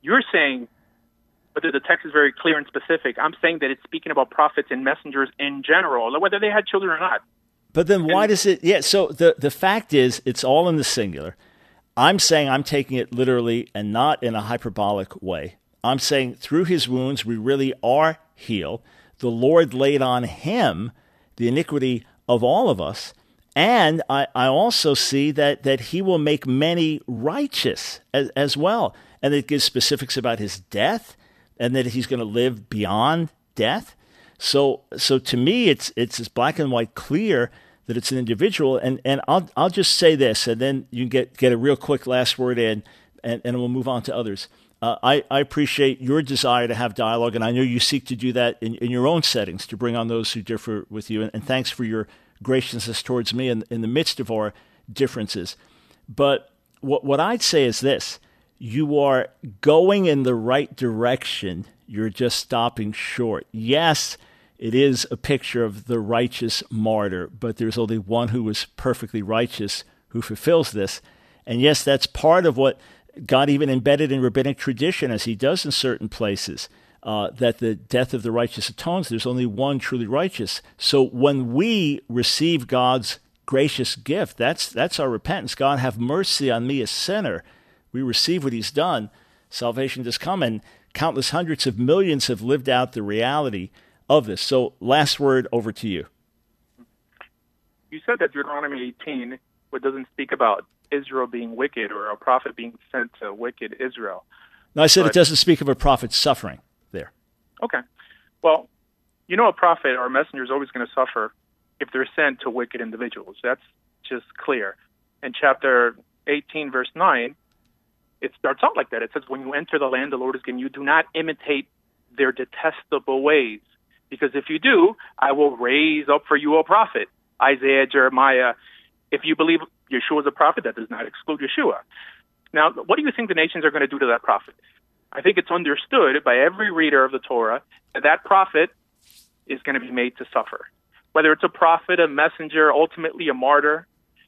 you're saying, whether the text is very clear and specific, I'm saying that it's speaking about prophets and messengers in general, whether they had children or not. But then why and, does it, yeah, so the, the fact is, it's all in the singular. I'm saying I'm taking it literally and not in a hyperbolic way. I'm saying through his wounds, we really are healed. The Lord laid on him the iniquity of all of us. And I, I also see that, that he will make many righteous as, as well. And it gives specifics about his death and that he's going to live beyond death. So so to me, it's it's as black and white clear that it's an individual. And, and I'll I'll just say this, and then you can get, get a real quick last word in, and, and we'll move on to others. Uh, I, I appreciate your desire to have dialogue, and I know you seek to do that in, in your own settings, to bring on those who differ with you. And, and thanks for your graciousness towards me in, in the midst of our differences. But what what I'd say is this. You are going in the right direction. You're just stopping short. Yes, it is a picture of the righteous martyr, but there's only one who is perfectly righteous who fulfills this. And yes, that's part of what God even embedded in rabbinic tradition, as he does in certain places, uh, that the death of the righteous atones. There's only one truly righteous. So when we receive God's gracious gift, that's that's our repentance. God, have mercy on me, a sinner. We receive what he's done. Salvation has come, and countless hundreds of millions have lived out the reality of this. So last word, over to you. You said that Deuteronomy eighteen, what doesn't speak about Israel being wicked or a prophet being sent to wicked Israel. No, I said but, it doesn't speak of a prophet suffering there. Okay. Well, you know a prophet or a messenger is always going to suffer if they're sent to wicked individuals. That's just clear. In chapter eighteen, verse nine, it starts out like that. It says, when you enter the land the Lord is giving you, do not imitate their detestable ways. Because if you do, I will raise up for you a prophet. Isaiah, Jeremiah. If you believe Yeshua is a prophet, that does not exclude Yeshua. Now, what do you think the nations are going to do to that prophet? I think it's understood by every reader of the Torah that that prophet is going to be made to suffer. Whether it's a prophet, a messenger, ultimately a martyr.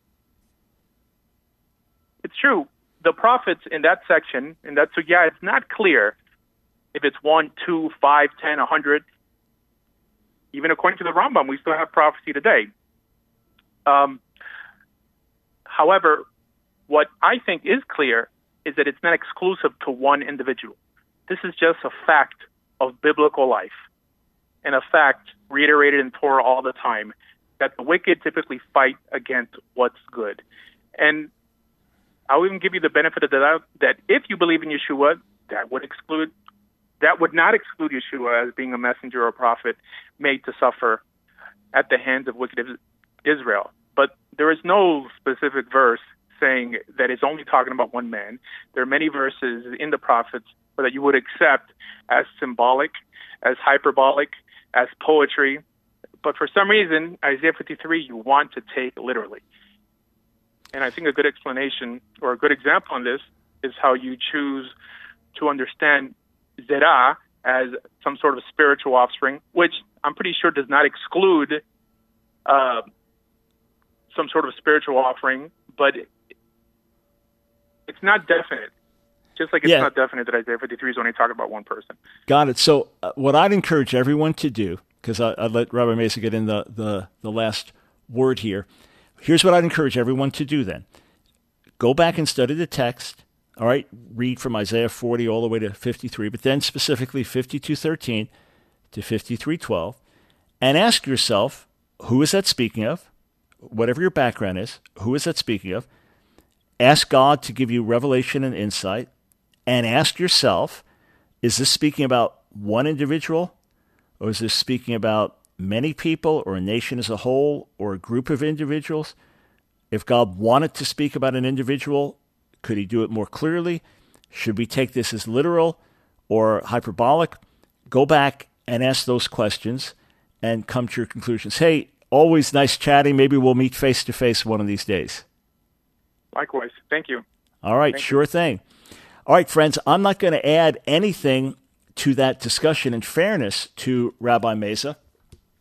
It's true. The prophets in that section, in that sugya, it's not clear if it's one, two, five, ten, a hundred. Even according to the Rambam, we still have prophecy today. Um, however, what I think is clear is that it's not exclusive to one individual. This is just a fact of biblical life, and a fact reiterated in Torah all the time, that the wicked typically fight against what's good. And I'll even give you the benefit of the doubt that if you believe in Yeshua, that would exclude, that would not exclude Yeshua as being a messenger or a prophet made to suffer at the hands of wicked Israel. But there is no specific verse saying that it's only talking about one man. There are many verses in the prophets that you would accept as symbolic, as hyperbolic, as poetry. But for some reason, Isaiah fifty-three, you want to take literally. And I think a good explanation or a good example on this is how you choose to understand Zerah as some sort of spiritual offspring, which I'm pretty sure does not exclude uh, some sort of spiritual offering, but it's not definite. Just like it's yeah. not definite that Isaiah fifty-three is only talking about one person. Got it. So uh, what I'd encourage everyone to do, because I'd let Rabbi Mesa get in the, the, the last word here. Here's what I'd encourage everyone to do then. Go back and study the text. All right, read from Isaiah forty all the way to fifty-three, but then specifically fifty-two thirteen to fifty-three twelve, and ask yourself, who is that speaking of? Whatever your background is, who is that speaking of? Ask God to give you revelation and insight, and ask yourself, is this speaking about one individual, or is this speaking about many people, or a nation as a whole, or a group of individuals? If God wanted to speak about an individual, could he do it more clearly? Should we take this as literal or hyperbolic? Go back and ask those questions and come to your conclusions. Hey, always nice chatting. Maybe we'll meet face-to-face one of these days. Likewise. Thank you. All right, Thank sure you. thing. All right, friends, I'm not going to add anything to that discussion in fairness to Rabbi Mesa.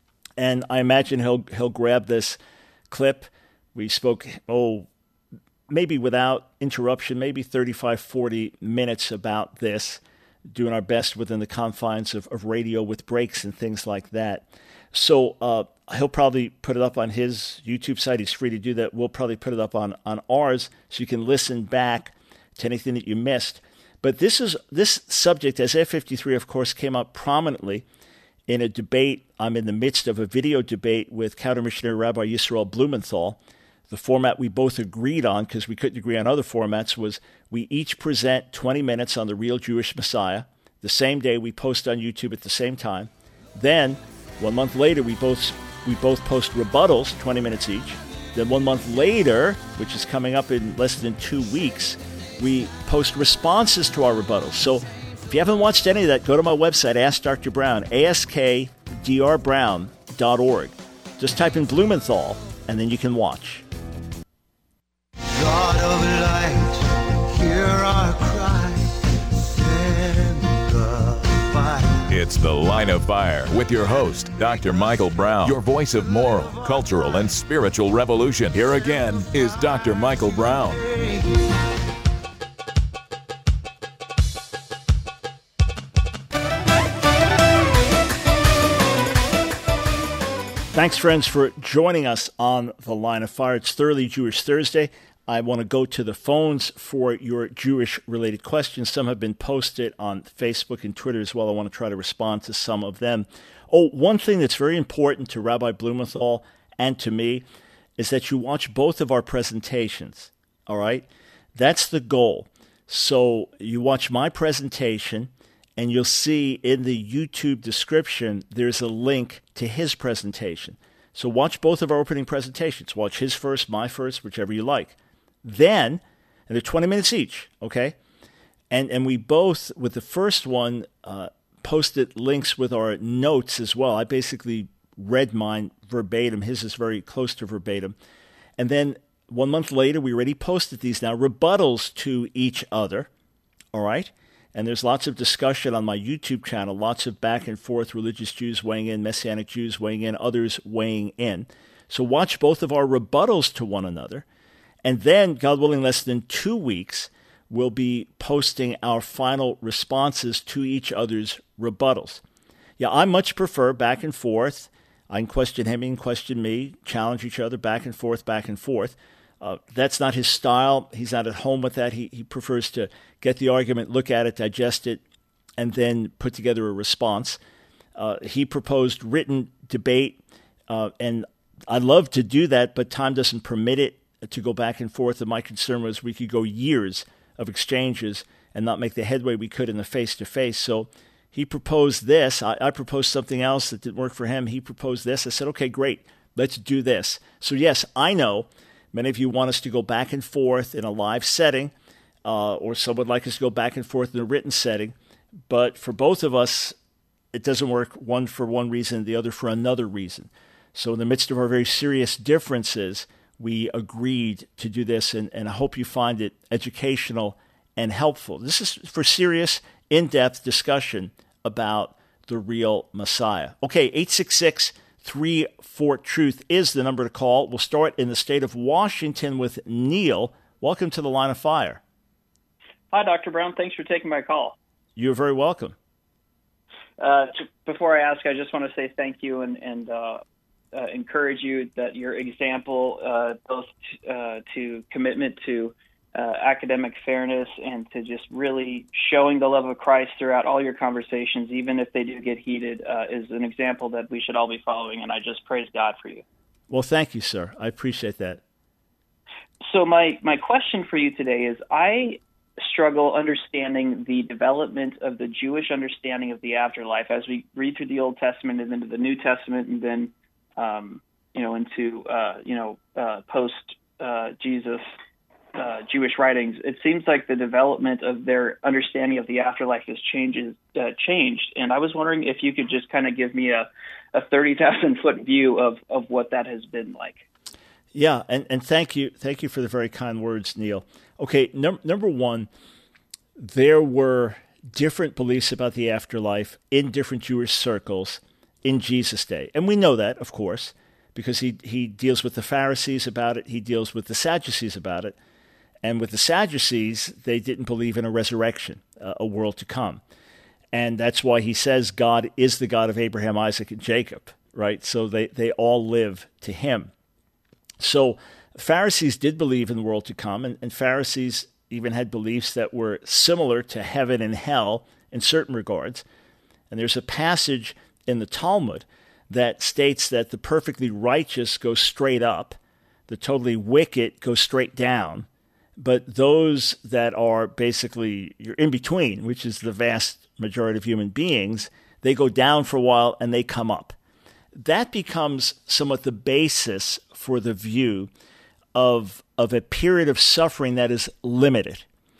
And I imagine he'll he'll grab this clip. We spoke, oh, maybe without interruption, maybe thirty-five, forty minutes about this, doing our best within the confines of, of radio with breaks and things like that. So uh, he'll probably put it up on his YouTube site. He's free to do that. We'll probably put it up on, on ours so you can listen back to anything that you missed. But this is this subject, Isaiah fifty-three, of course, came up prominently in a debate. I'm in the midst of a video debate with counter-missionary Rabbi Yisrael Blumenthal. The format we both agreed on, because we couldn't agree on other formats, was we each present twenty minutes on the real Jewish Messiah. The same day we post on YouTube at the same time. Then, one month later, we both we both post rebuttals, twenty minutes each. Then one month later, which is coming up in less than two weeks, we post responses to our rebuttals. So if you haven't watched any of that, go to my website, Ask Doctor Brown, ask d r brown dot org. Just type in Blumenthal, and then you can watch. God of light, hear our cry, send the fire. It's The Line of Fire with your host, Doctor Michael Brown, your voice of moral, cultural, and spiritual revolution. Here again is Doctor Michael Brown. Thanks, friends, for joining us on The Line of Fire. It's Thoroughly Jewish Thursday. I want to go to the phones for your Jewish-related questions. Some have been posted on Facebook and Twitter as well. I want to try to respond to some of them. Oh, one thing that's very important to Rabbi Blumenthal and to me is that you watch both of our presentations, all right? That's the goal. So you watch my presentation, and you'll see in the YouTube description, there's a link to his presentation. So watch both of our opening presentations. Watch his first, my first, whichever you like. Then, and they're twenty minutes each, okay? And and we both, with the first one, uh, posted links with our notes as well. I basically read mine verbatim. His is very close to verbatim. And then one month later, we already posted these now, rebuttals to each other, all right? And there's lots of discussion on my YouTube channel, lots of back and forth, religious Jews weighing in, Messianic Jews weighing in, others weighing in. So watch both of our rebuttals to one another. And then, God willing, less than two weeks, we'll be posting our final responses to each other's rebuttals. Yeah, I much prefer back and forth. I can question him, he can question me, challenge each other back and forth, back and forth. Uh, that's not his style. He's not at home with that. He he prefers to get the argument, look at it, digest it, and then put together a response. Uh, he proposed written debate, uh, and I'd love to do that, but time doesn't permit it to go back and forth. And my concern was we could go years of exchanges and not make the headway we could in the face-to-face. So he proposed this. I, I proposed something else that didn't work for him. He proposed this. I said, okay, great. Let's do this. So yes, I know many of you want us to go back and forth in a live setting, uh, or some would like us to go back and forth in a written setting. But for both of us, it doesn't work, one for one reason, the other for another reason. So in the midst of our very serious differences, we agreed to do this, and, and I hope you find it educational and helpful. This is for serious, in-depth discussion about the real Messiah. Okay, eight six six, three four, truth is the number to call. We'll start in the state of Washington with Neil. Welcome to the Line of Fire. Hi, Doctor Brown. Thanks for taking my call. You're very welcome. Uh, before I ask, I just want to say thank you and, and uh, uh, encourage you that your example, uh, both t- uh, to commitment to uh, academic fairness and to just really showing the love of Christ throughout all your conversations, even if they do get heated, uh, is an example that we should all be following, and I just praise God for you. Well, thank you, sir. I appreciate that. So my, my question for you today is, I struggle understanding the development of the Jewish understanding of the afterlife as we read through the Old Testament and into the New Testament, and then, um, you know, into, uh, you know, uh, post uh, Jesus uh, Jewish writings. It seems like the development of their understanding of the afterlife has changes, uh, changed. And I was wondering if you could just kind of give me a, a thirty thousand foot view of, of what that has been like. Yeah, and, and thank you, thank you for the very kind words, Neil. Okay, num- number one, there were different beliefs about the afterlife in different Jewish circles in Jesus' day. And we know that, of course, because he, he deals with the Pharisees about it, he deals with the Sadducees about it. And with the Sadducees, they didn't believe in a resurrection, uh, a world to come. And that's why he says God is the God of Abraham, Isaac, and Jacob, right? So they, they all live to him. So Pharisees did believe in the world to come, and, and Pharisees even had beliefs that were similar to heaven and hell in certain regards. And there's a passage in the Talmud that states that the perfectly righteous go straight up, the totally wicked go straight down, but those that are basically you're in between, which is the vast majority of human beings, they go down for a while and they come up. That becomes somewhat the basis for the view of of a period of suffering that is limited.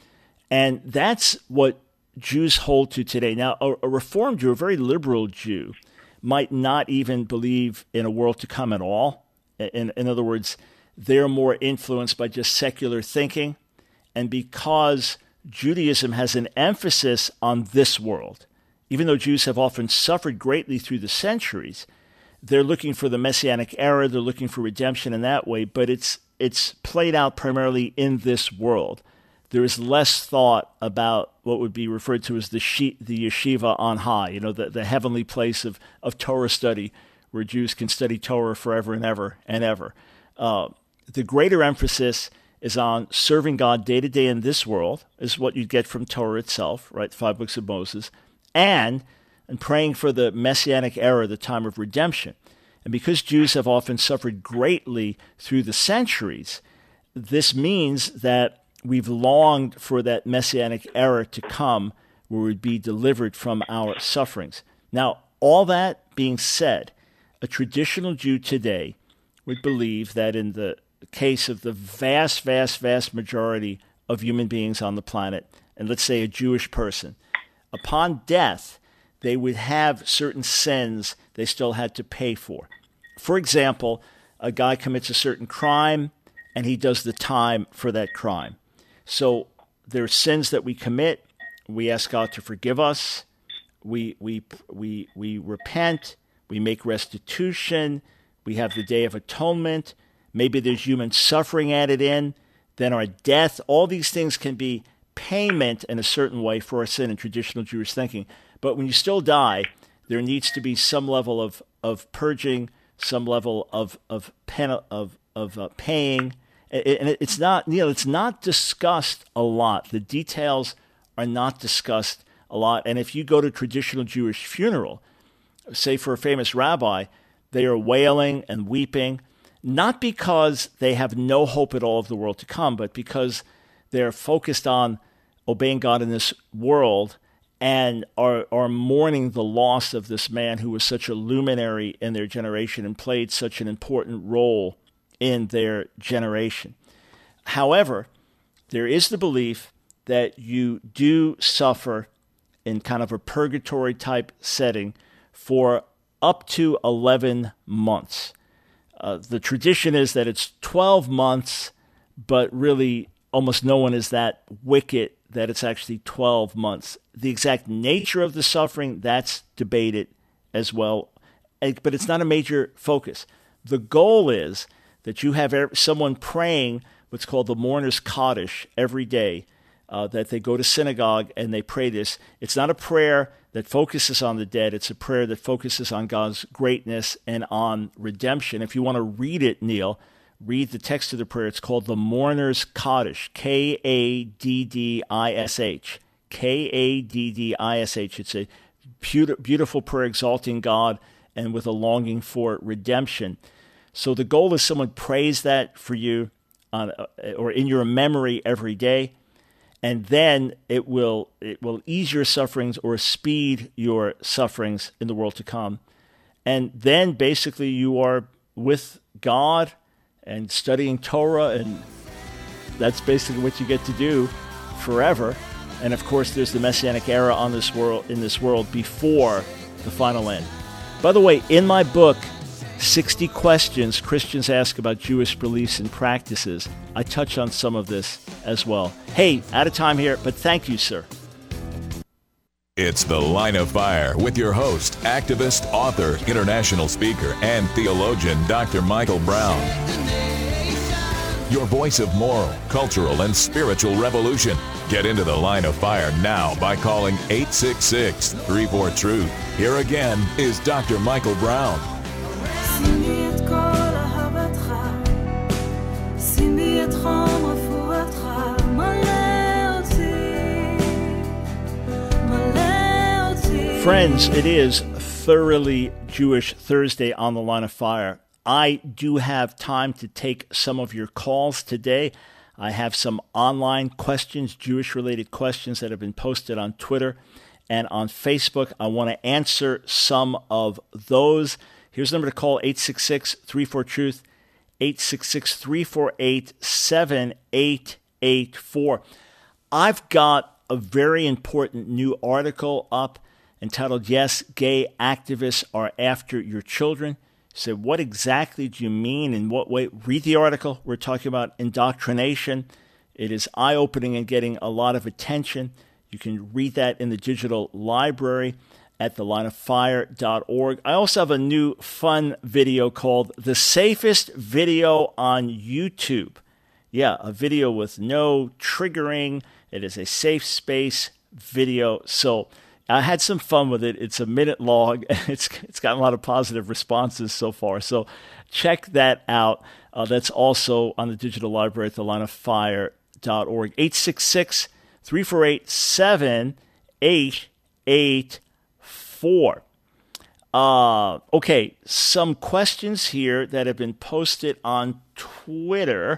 And that's what Jews hold to today. Now, a, a Reformed Jew, a very liberal Jew, might not even believe in a world to come at all. In, in other words, they're more influenced by just secular thinking. And because Judaism has an emphasis on this world, even though Jews have often suffered greatly through the centuries, they're looking for the Messianic era, they're looking for redemption in that way, but it's it's played out primarily in this world. There is less thought about what would be referred to as the she, the yeshiva on high, you know, the, the heavenly place of, of Torah study, where Jews can study Torah forever and ever and ever. Uh, the greater emphasis is on serving God day to day in this world, is what you get from Torah itself, right, the five books of Moses, and, and praying for the Messianic era, the time of redemption. And because Jews have often suffered greatly through the centuries, this means that we've longed for that Messianic era to come where we'd be delivered from our sufferings. Now, all that being said, a traditional Jew today would believe that in the case of the vast, vast, vast majority of human beings on the planet, and let's say a Jewish person, upon death, they would have certain sins they still had to pay for. For example, a guy commits a certain crime, and he does the time for that crime. So there are sins that we commit. We ask God to forgive us. We we we we repent. We make restitution. We have the Day of Atonement. Maybe there's human suffering added in. Then our death. All these things can be payment in a certain way for our sin in traditional Jewish thinking. But when you still die, there needs to be some level of of purging, some level of of pen, of of uh, paying. And it's not, you know, it's not discussed a lot. The details are not discussed a lot. And if you go to a traditional Jewish funeral, say for a famous rabbi, they are wailing and weeping, not because they have no hope at all of the world to come, but because they're focused on obeying God in this world and are, are mourning the loss of this man who was such a luminary in their generation and played such an important role in their generation. However, there is the belief that you do suffer in kind of a purgatory type setting for up to eleven months. Uh, the tradition is that it's twelve months, but really almost no one is that wicked that it's actually twelve months. The exact nature of the suffering, that's debated as well, but it's not a major focus. The goal is that you have someone praying what's called the Mourner's Kaddish every day, uh, that they go to synagogue and they pray this. It's not a prayer that focuses on the dead. It's a prayer that focuses on God's greatness and on redemption. If you want to read it, Neil, read the text of the prayer. It's called the Mourner's Kaddish, K A D D I S H. K A D D I S H. It's a beautiful prayer exalting God and with a longing for redemption. So the goal is someone prays that for you on, or in your memory every day, and then it will it will ease your sufferings or speed your sufferings in the world to come. And then basically you are with God and studying Torah, and that's basically what you get to do forever. And of course there's the Messianic era on this world in this world before the final end. By the way, in my book, sixty Questions Christians Ask About Jewish Beliefs and Practices, I touch on some of this as well. Hey, out of time here, but thank you, sir. It's The Line of Fire with your host, activist, author, international speaker, and theologian, Doctor Michael Brown. your voice of moral, cultural, and spiritual revolution. Get into the line of fire now by calling eight six six, three four, truth. Here again is Doctor Michael Brown. Friends, it is Thoroughly Jewish Thursday on the Line of Fire. I do have time to take some of your calls today. I have some online questions, Jewish-related questions that have been posted on Twitter and on Facebook. I want to answer some of those. Here's the number to call, eight six six, three four, truth, eight six six, three four eight, seven eight eight four. I've got a very important new article up entitled, Yes, Gay Activists Are After Your Children. So what exactly do you mean? In what way? Read the article. We're talking about indoctrination. It is eye-opening and getting a lot of attention. You can read that in the digital library at the line of fire dot org. I also have a new fun video called The Safest Video on YouTube. Yeah, a video with no triggering. It is a safe space video. So I had some fun with it. It's a minute long. It's it's gotten a lot of positive responses so far. So check that out. Uh, that's also on the digital library at the line of fire dot org. eight six six, three four eight, seven eight eight four. Uh, okay, some questions here that have been posted on Twitter.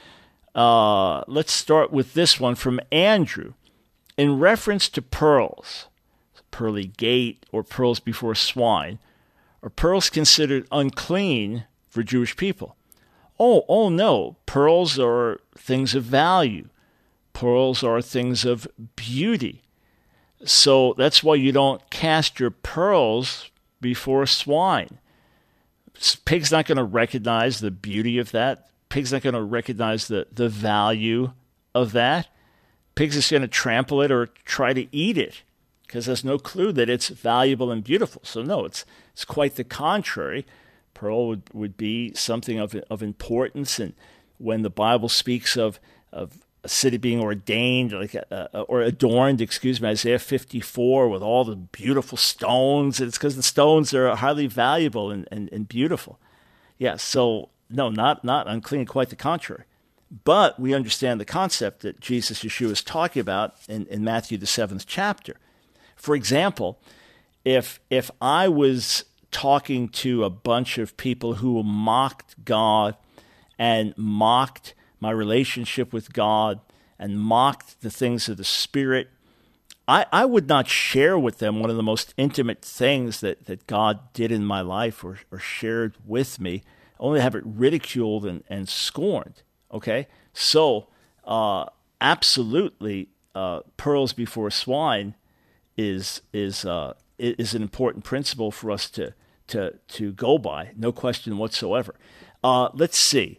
Uh, let's start with this one from Andrew. In reference to pearls, pearly gate or pearls before swine, are pearls considered unclean for Jewish people? Oh, oh no, pearls are things of value. Pearls are things of beauty. So that's why you don't cast your pearls before swine. Pig's not going to recognize the beauty of that. Pig's not going to recognize the, the value of that. Pig's just going to trample it or try to eat it, because there's no clue that it's valuable and beautiful. So no, it's it's quite the contrary. Pearl would, would be something of of importance, and when the Bible speaks of of a city being ordained, like uh, or adorned, excuse me, Isaiah fifty-four, with all the beautiful stones, it's because the stones are highly valuable and, and, and beautiful. Yeah, so no, not not unclean, quite the contrary. But we understand the concept that Jesus, Yeshua, is talking about in, in Matthew, the seventh chapter. For example, if if I was talking to a bunch of people who mocked God and mocked my relationship with God and mocked the things of the Spirit, I, I would not share with them one of the most intimate things that, that God did in my life or, or shared with me, only have it ridiculed and, and scorned. Okay? So, uh, absolutely, uh, pearls before swine is is uh, is an important principle for us to to to go by, no question whatsoever. Uh, let's see.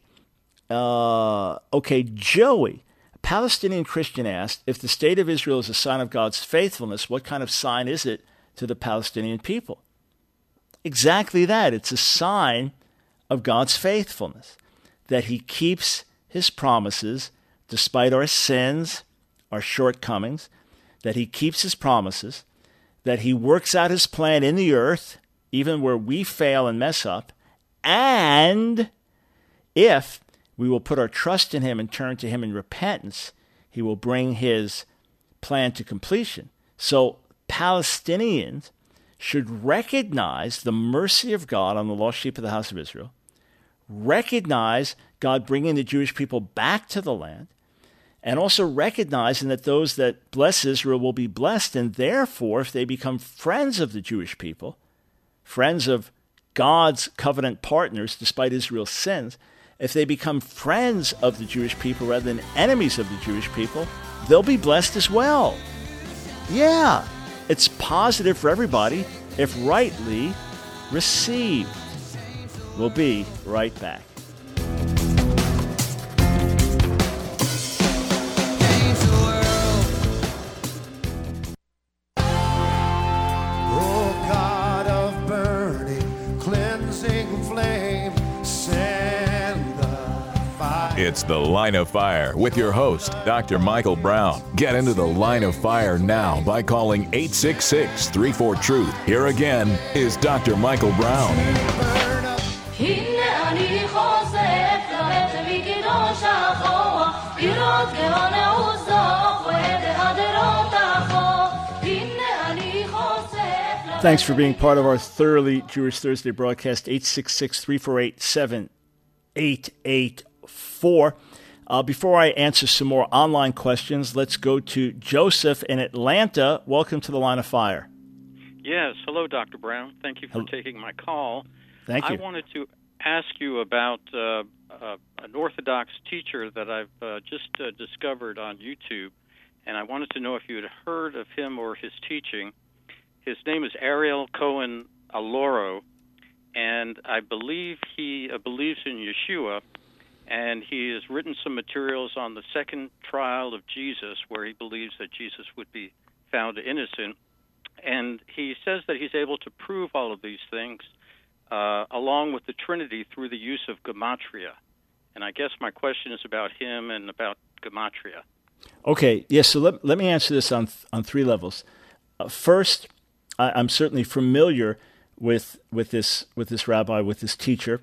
Uh, okay, Joey, a Palestinian Christian, asked, if the state of Israel is a sign of God's faithfulness, what kind of sign is it to the Palestinian people? Exactly that. It's a sign of God's faithfulness, that he keeps his promises despite our sins, our shortcomings, that he keeps his promises, that he works out his plan in the earth, even where we fail and mess up, and if we will put our trust in him and turn to him in repentance, he will bring his plan to completion. So Palestinians should recognize the mercy of God on the lost sheep of the house of Israel, recognize God bringing the Jewish people back to the land, and also recognizing that those that bless Israel will be blessed, and therefore, if they become friends of the Jewish people, friends of God's covenant partners despite Israel's sins, if they become friends of the Jewish people rather than enemies of the Jewish people, they'll be blessed as well. Yeah, it's positive for everybody if rightly received. We'll be right back. It's The Line of Fire with your host, Doctor Michael Brown. Get into the Line of Fire now by calling eight six six, three four, truth. Here again is Doctor Michael Brown. Thanks for being part of our Thoroughly Jewish Thursday broadcast, eight six six, three four eight, seven eight eight four. Uh, before I answer some more online questions, let's go to Joseph in Atlanta. Welcome to the Line of Fire. Yes. Hello, Doctor Brown. Thank you for hello. taking my call. Thank you. I wanted to ask you about uh, uh, an Orthodox teacher that I've uh, just uh, discovered on YouTube, and I wanted to know if you had heard of him or his teaching. His name is Ariel Cohen Aloro, and I believe he uh, believes in Yeshua, and he has written some materials on the second trial of Jesus, where he believes that Jesus would be found innocent. And he says that he's able to prove all of these things, uh, along with the Trinity, through the use of gematria. And I guess my question is about him and about gematria. Okay, yes, so let, let me answer this on on three levels. Uh, first, I, I'm certainly familiar with with this with this rabbi, with this teacher.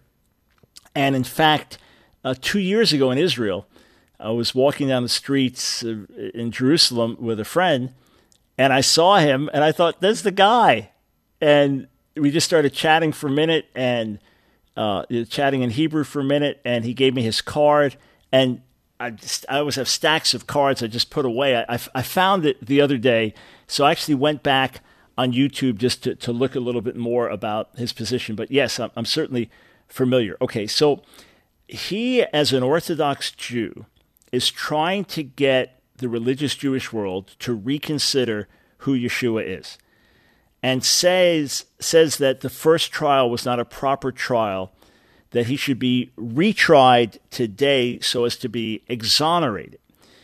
And in fact, uh, two years ago in Israel, I was walking down the streets uh, in Jerusalem with a friend, and I saw him, and I thought, that's the guy. And we just started chatting for a minute, and uh, chatting in Hebrew for a minute, and he gave me his card. And I just, I always have stacks of cards I just put away. I, I, I found it the other day, so I actually went back on YouTube just to, to look a little bit more about his position. But yes, I'm, I'm certainly familiar. Okay, so he, as an Orthodox Jew, is trying to get the religious Jewish world to reconsider who Yeshua is, and says says that the first trial was not a proper trial, that he should be retried today so as to be exonerated.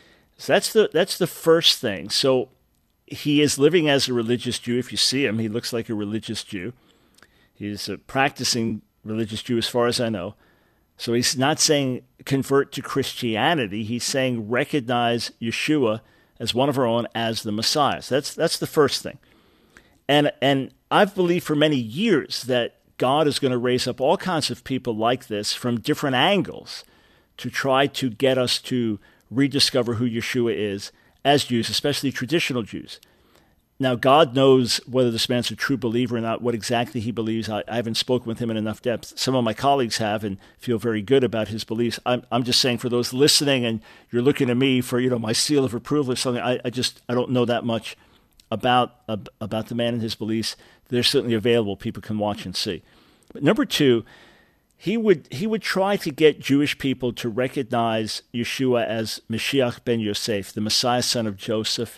So that's the that's the first thing. So he is living as a religious Jew. If you see him, he looks like a religious Jew. He's a practicing religious Jew as far as I know. So he's not saying convert to Christianity. He's saying recognize Yeshua as one of our own, as the Messiah. So that's that's the first thing. And and I've believed for many years that God is going to raise up all kinds of people like this from different angles to try to get us to rediscover who Yeshua is as Jews, especially traditional Jews. Now, God knows whether this man's a true believer or not, what exactly he believes. I, I haven't spoken with him in enough depth. Some of my colleagues have and feel very good about his beliefs. I'm, I'm just saying, for those listening and you're looking at me for, you know, my seal of approval or something, I, I just I don't know that much about uh, about the man and his beliefs. They're certainly available. People can watch and see. But number two, he would he would try to get Jewish people to recognize Yeshua as Mashiach ben Yosef, the Messiah, son of Joseph,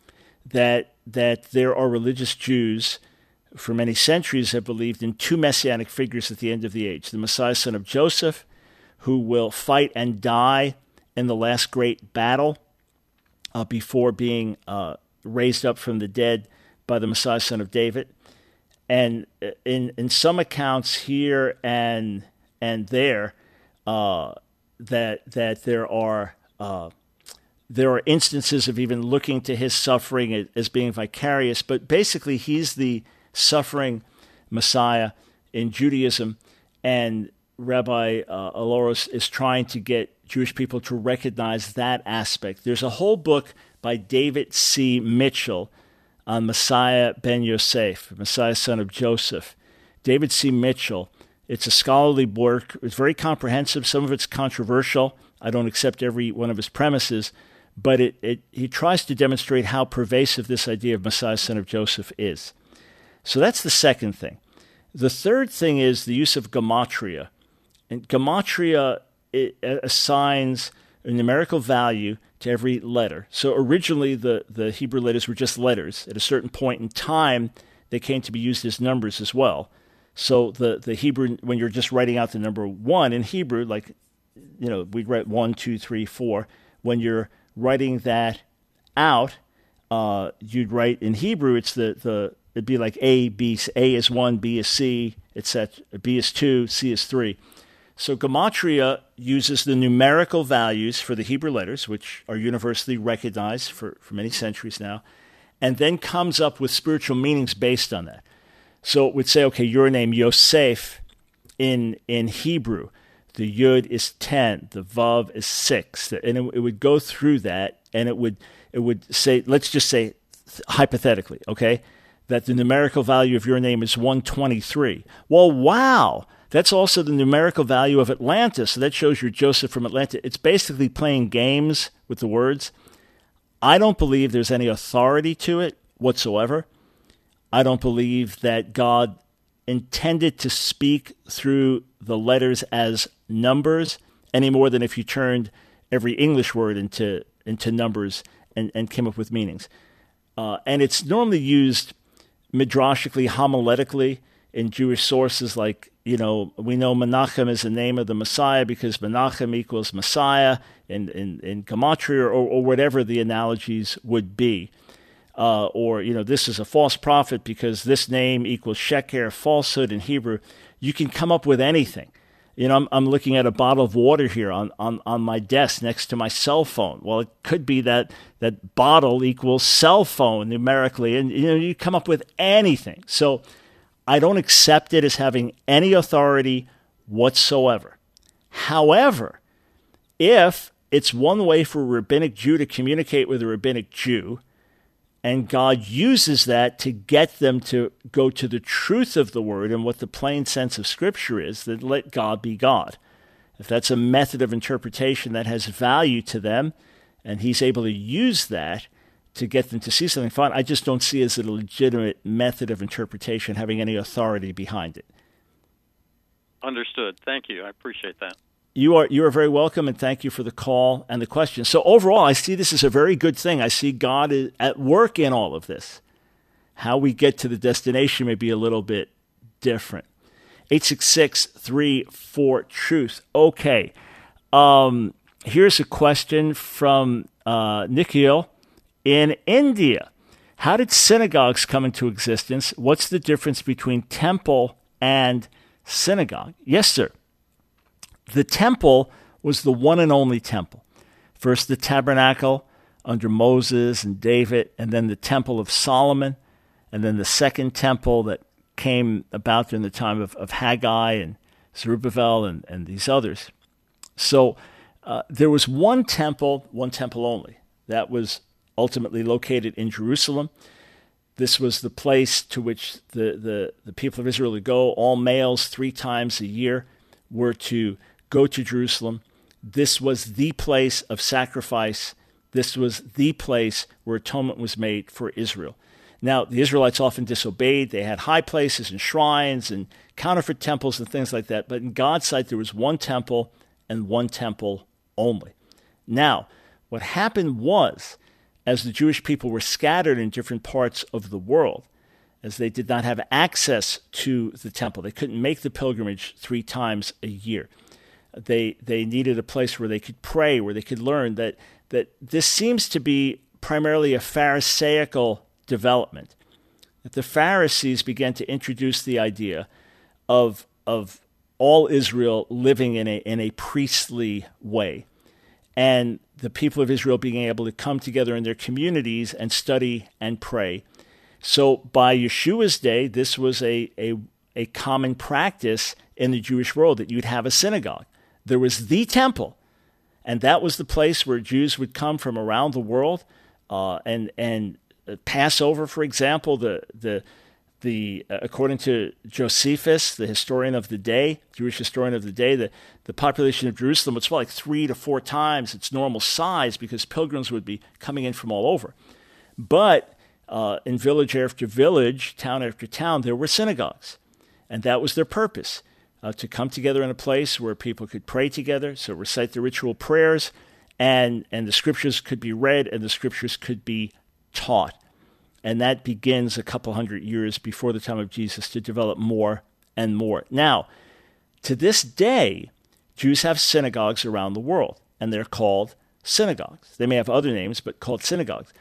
that that there are religious Jews for many centuries have believed in two messianic figures at the end of the age, the Messiah, son of Joseph, who will fight and die in the last great battle uh, before being uh, raised up from the dead by the Messiah, son of David. And in in some accounts here and and there, uh, that that there are uh, there are instances of even looking to his suffering as being vicarious. But basically, he's the suffering Messiah in Judaism, and Rabbi uh, Aloros is trying to get Jewish people to recognize that aspect. There's a whole book by David C. Mitchell on Messiah ben Yosef, Messiah, son of Joseph. David C. Mitchell. It's a scholarly work. It's very comprehensive. Some of it's controversial. I don't accept every one of his premises, but it, it he tries to demonstrate how pervasive this idea of Messiah, son of Joseph is. So that's the second thing. The third thing is the use of gematria. And gematria it assigns a numerical value to every letter. So originally the, the Hebrew letters were just letters. At a certain point in time, they came to be used as numbers as well. So the, the Hebrew, when you're just writing out the number one in Hebrew, like, you know, we'd write one, two, three, four. When you're writing that out, uh, you'd write in Hebrew, it's the, the it'd be like A, B, A is one, B is C, et cetera. B is two, C is three. So Gematria uses the numerical values for the Hebrew letters, which are universally recognized for, for many centuries now, and then comes up with spiritual meanings based on that. So it would say, okay, your name, Yosef, in in Hebrew, the Yud is ten, the Vav is six, and it, it would go through that, and it would it would say, let's just say, hypothetically, okay, that the numerical value of your name is one twenty-three. Well, wow, that's also the numerical value of Atlantis, so that shows you're Joseph from Atlanta. It's basically playing games with the words. I don't believe there's any authority to it whatsoever. I don't believe that God intended to speak through the letters as numbers any more than if you turned every English word into into numbers and, and came up with meanings. Uh, and it's normally used midrashically, homiletically in Jewish sources, like, you know, we know Menachem is the name of the Messiah because Menachem equals Messiah in, in, in Gematria, or, or whatever the analogies would be. Uh, or, you know, this is a false prophet because this name equals sheker, falsehood in Hebrew. You can come up with anything. You know, I'm, I'm looking at a bottle of water here on, on, on my desk next to my cell phone. Well, it could be that that bottle equals cell phone numerically, and, you know, you come up with anything. So I don't accept it as having any authority whatsoever. However, if it's one way for a rabbinic Jew to communicate with a rabbinic Jew, and God uses that to get them to go to the truth of the word and what the plain sense of Scripture is, then let God be God. If that's a method of interpretation that has value to them, and he's able to use that to get them to see something, fine. I just don't see it as a legitimate method of interpretation having any authority behind it. Understood. Thank you. I appreciate that. You are you are very welcome, and thank you for the call and the question. So overall, I see this as a very good thing. I see God is at work in all of this. How we get to the destination may be a little bit different. eight six six, three four, truth. Okay. Um, here's a question from uh, Nikhil in India. How did synagogues come into existence? What's the difference between temple and synagogue? Yes, sir. The temple was the one and only temple. First the tabernacle under Moses and David, and then the temple of Solomon, and then the second temple that came about during the time of, of Haggai and Zerubbabel and, and these others. So uh, there was one temple, one temple only, that was ultimately located in Jerusalem. This was the place to which the, the, the people of Israel would go. All males three times a year were to go to Jerusalem. This was the place of sacrifice. This was the place where atonement was made for Israel. Now, the Israelites often disobeyed. They had high places and shrines and counterfeit temples and things like that. But in God's sight, there was one temple and one temple only. Now, what happened was, as the Jewish people were scattered in different parts of the world, as they did not have access to the temple, they couldn't make the pilgrimage three times a year. They they needed a place where they could pray, where they could learn. That that this seems to be primarily a Pharisaical development. That the Pharisees began to introduce the idea of of all Israel living in a in a priestly way, and the people of Israel being able to come together in their communities and study and pray. So by Yeshua's day, this was a a, a common practice in the Jewish world, that you'd have a synagogue. There was the temple, and that was the place where Jews would come from around the world. Uh, and and Passover, for example, the the the uh, according to Josephus, the historian of the day, Jewish historian of the day, the, the population of Jerusalem was like three to four times its normal size because pilgrims would be coming in from all over. But uh, in village after village, town after town, there were synagogues, and that was their purpose. Uh, to come together in a place where people could pray together, so recite the ritual prayers, and, and the scriptures could be read and the scriptures could be taught. And that begins a couple hundred years before the time of Jesus to develop more and more. Now, to this day, Jews have synagogues around the world, and they're called synagogues. They may have other names, but called synagogues.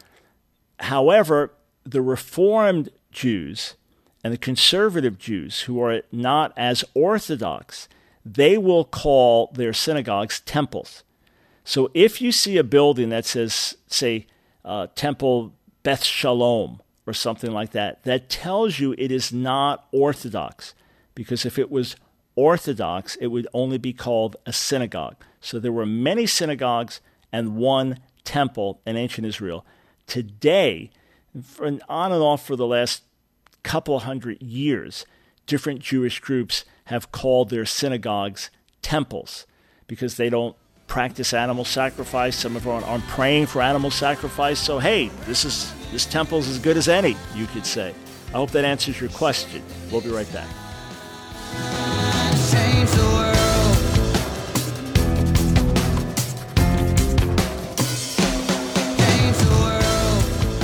However, the Reformed Jews and the conservative Jews, who are not as orthodox, they will call their synagogues temples. So if you see a building that says, say, uh, Temple Beth Shalom or something like that, that tells you it is not Orthodox, because if it was Orthodox, it would only be called a synagogue. So there were many synagogues and one temple in ancient Israel. Today, for, on and off for the last couple hundred years, different Jewish groups have called their synagogues temples because they don't practice animal sacrifice. Some of them aren't praying for animal sacrifice. So, hey, this is this temple's as good as any, you could say. I hope that answers your question. We'll be right back. Change the world. Change the world.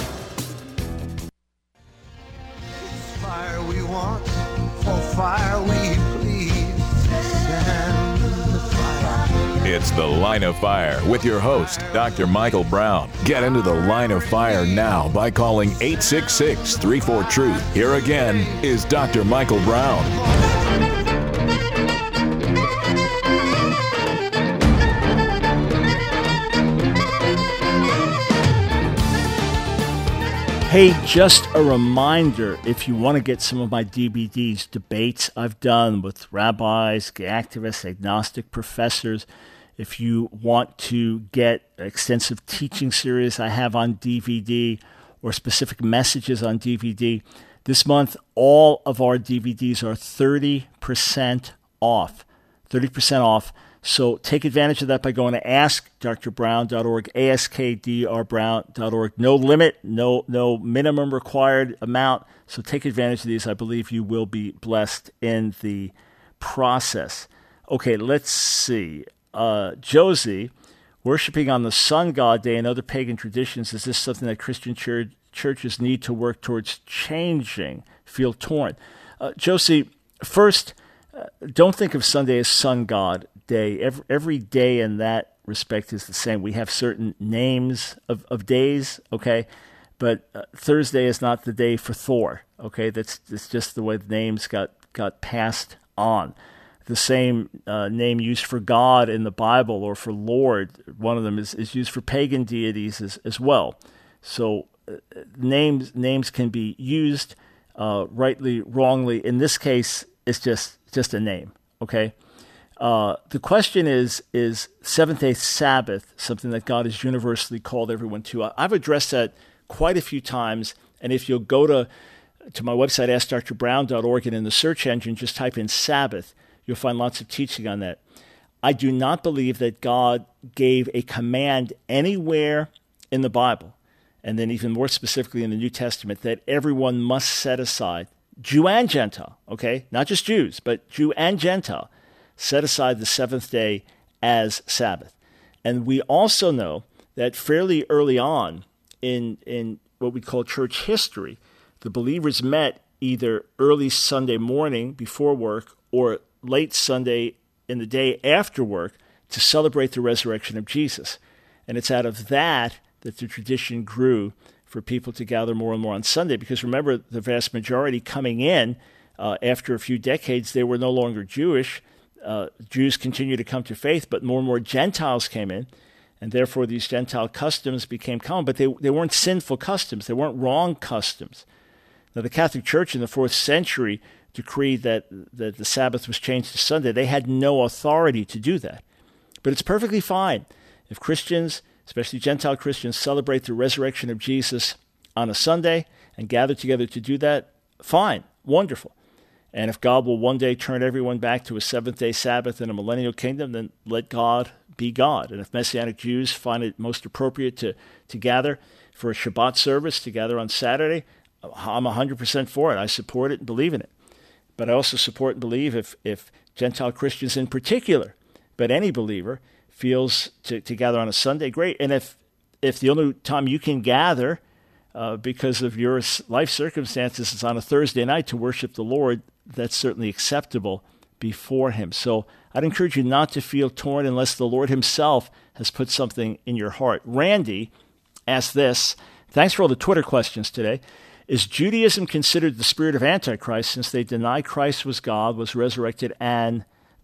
It's fire we want, for fire we plead. Stand the fire. It's The Line of Fire with your host, Doctor Michael Brown. Get into the Line of Fire now by calling eight six six, three four, truth. Here again is Doctor Michael Brown. Hey, just a reminder, if you want to get some of my D V Ds, debates I've done with rabbis, gay activists, agnostic professors, if you want to get extensive teaching series I have on D V D or specific messages on D V D, this month all of our D V Ds are thirty percent off. thirty percent off. So take advantage of that by going to ask dr brown dot org, ask dr brown dot org. No limit, no no minimum required amount. So take advantage of these. I believe you will be blessed in the process. Okay, let's see. Uh, Josie, worshiping on the sun god day and other pagan traditions, is this something that Christian church, churches need to work towards changing? Feel torn. Uh, Josie, first, uh, don't think of Sunday as sun god day. Every, every day in that respect is the same. We have certain names of, of days, okay? But uh, Thursday is not the day for Thor, okay? That's, that's just the way the names got, got passed on. The same uh, name used for God in the Bible or for Lord, one of them is, is used for pagan deities as, as well. So uh, names names can be used uh, rightly, wrongly. In this case, it's just, just a name, okay? Uh, the question is, is seventh-day Sabbath something that God has universally called everyone to? I've addressed that quite a few times, and if you'll go to, to my website, ask dr brown dot org, and in the search engine, just type in Sabbath, you'll find lots of teaching on that. I do not believe that God gave a command anywhere in the Bible, and then even more specifically in the New Testament, that everyone must set aside, Jew and Gentile, okay? Not just Jews, but Jew and Gentile, set aside the seventh day as Sabbath. And we also know that fairly early on in in what we call church history, the believers met either early Sunday morning before work or late Sunday in the day after work to celebrate the resurrection of Jesus. And it's out of that that the tradition grew for people to gather more and more on Sunday. Because remember, the vast majority coming in uh, after a few decades, they were no longer Jewish. Uh, Jews continued to come to faith, but more and more Gentiles came in, and therefore these Gentile customs became common. But they, they weren't sinful customs. They weren't wrong customs. Now, the Catholic Church in the fourth century decreed that, that the Sabbath was changed to Sunday. They had no authority to do that. But it's perfectly fine if Christians, especially Gentile Christians, celebrate the resurrection of Jesus on a Sunday and gather together to do that. Fine, wonderful. And if God will one day turn everyone back to a seventh-day Sabbath in a millennial kingdom, then let God be God. And if Messianic Jews find it most appropriate to, to gather for a Shabbat service, to gather on Saturday, I'm one hundred percent for it. I support it and believe in it. But I also support and believe if, if Gentile Christians in particular, but any believer, feels to, to gather on a Sunday, great. And if, if the only time you can gather uh, because of your life circumstances is on a Thursday night to worship the Lord, that's certainly acceptable before him. So I'd encourage you not to feel torn unless the Lord himself has put something in your heart. Randy asked this. Thanks for all the Twitter questions today. Is Judaism considered the spirit of Antichrist since they deny Christ was God, was resurrected, and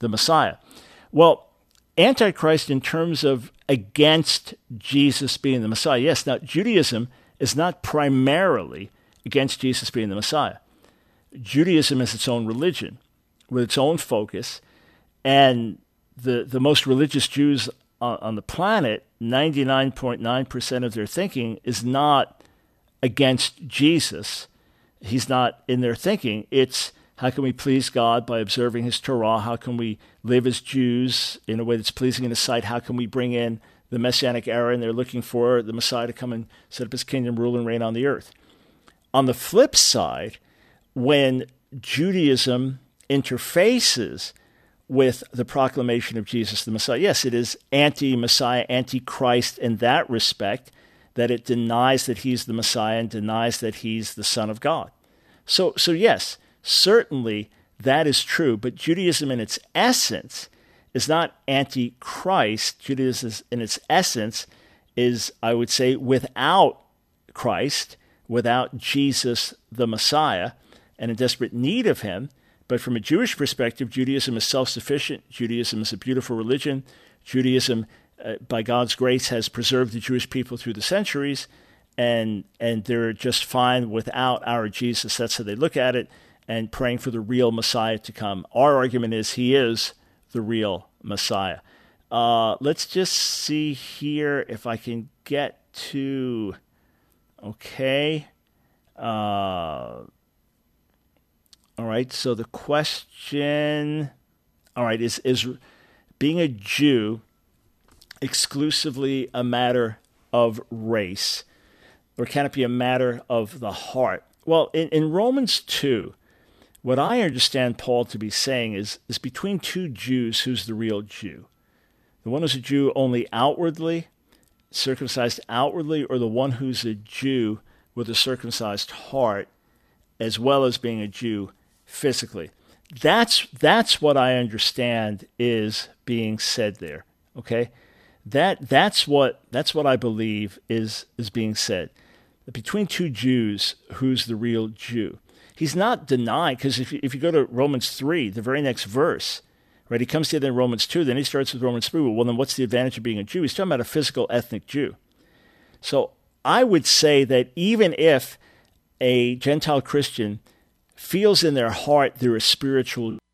the Messiah. Well, Antichrist in terms of against Jesus being the Messiah. Yes, now Judaism is not primarily against Jesus being the Messiah. Judaism is its own religion with its own focus, and the, the most religious Jews on, on the planet, ninety-nine point nine percent of their thinking is not against Jesus. He's not in their thinking. It's how can we please God by observing his Torah? How can we live as Jews in a way that's pleasing in his sight? How can we bring in the Messianic era? And they're looking for the Messiah to come and set up his kingdom, rule and reign on the earth. On the flip side, when Judaism interfaces with the proclamation of Jesus the Messiah, yes, it is anti-Messiah, anti-Christ in that respect, that it denies that he's the Messiah and denies that he's the Son of God. So, so yes, certainly that is true, but Judaism in its essence is not anti-Christ. Judaism in its essence is, I would say, without Christ, without Jesus the Messiah, and in desperate need of him. But from a Jewish perspective, Judaism is self-sufficient. Judaism is a beautiful religion. Judaism, uh, by God's grace, has preserved the Jewish people through the centuries, and and they're just fine without our Jesus. That's how they look at it, and praying for the real Messiah to come. Our argument is he is the real Messiah. Uh, let's just see here if I can get to, okay. Uh, all right, so the question, all right, is, is being a Jew exclusively a matter of race, or can it be a matter of the heart? Well, in, in Romans two, what I understand Paul to be saying is, is between two Jews, who's the real Jew? The one who's a Jew only outwardly, circumcised outwardly, or the one who's a Jew with a circumcised heart, as well as being a Jew physically? That's that's what I understand is being said there. Okay, that that's what that's what I believe is is being said. Between two Jews, who's the real Jew? He's not denying, because if you, if you go to Romans three, the very next verse, right, he comes to it in Romans two, then he starts with Romans three. Well, then what's the advantage of being a Jew? He's talking about a physical, ethnic Jew. So I would say that even if a Gentile Christian feels in their heart they're a spiritual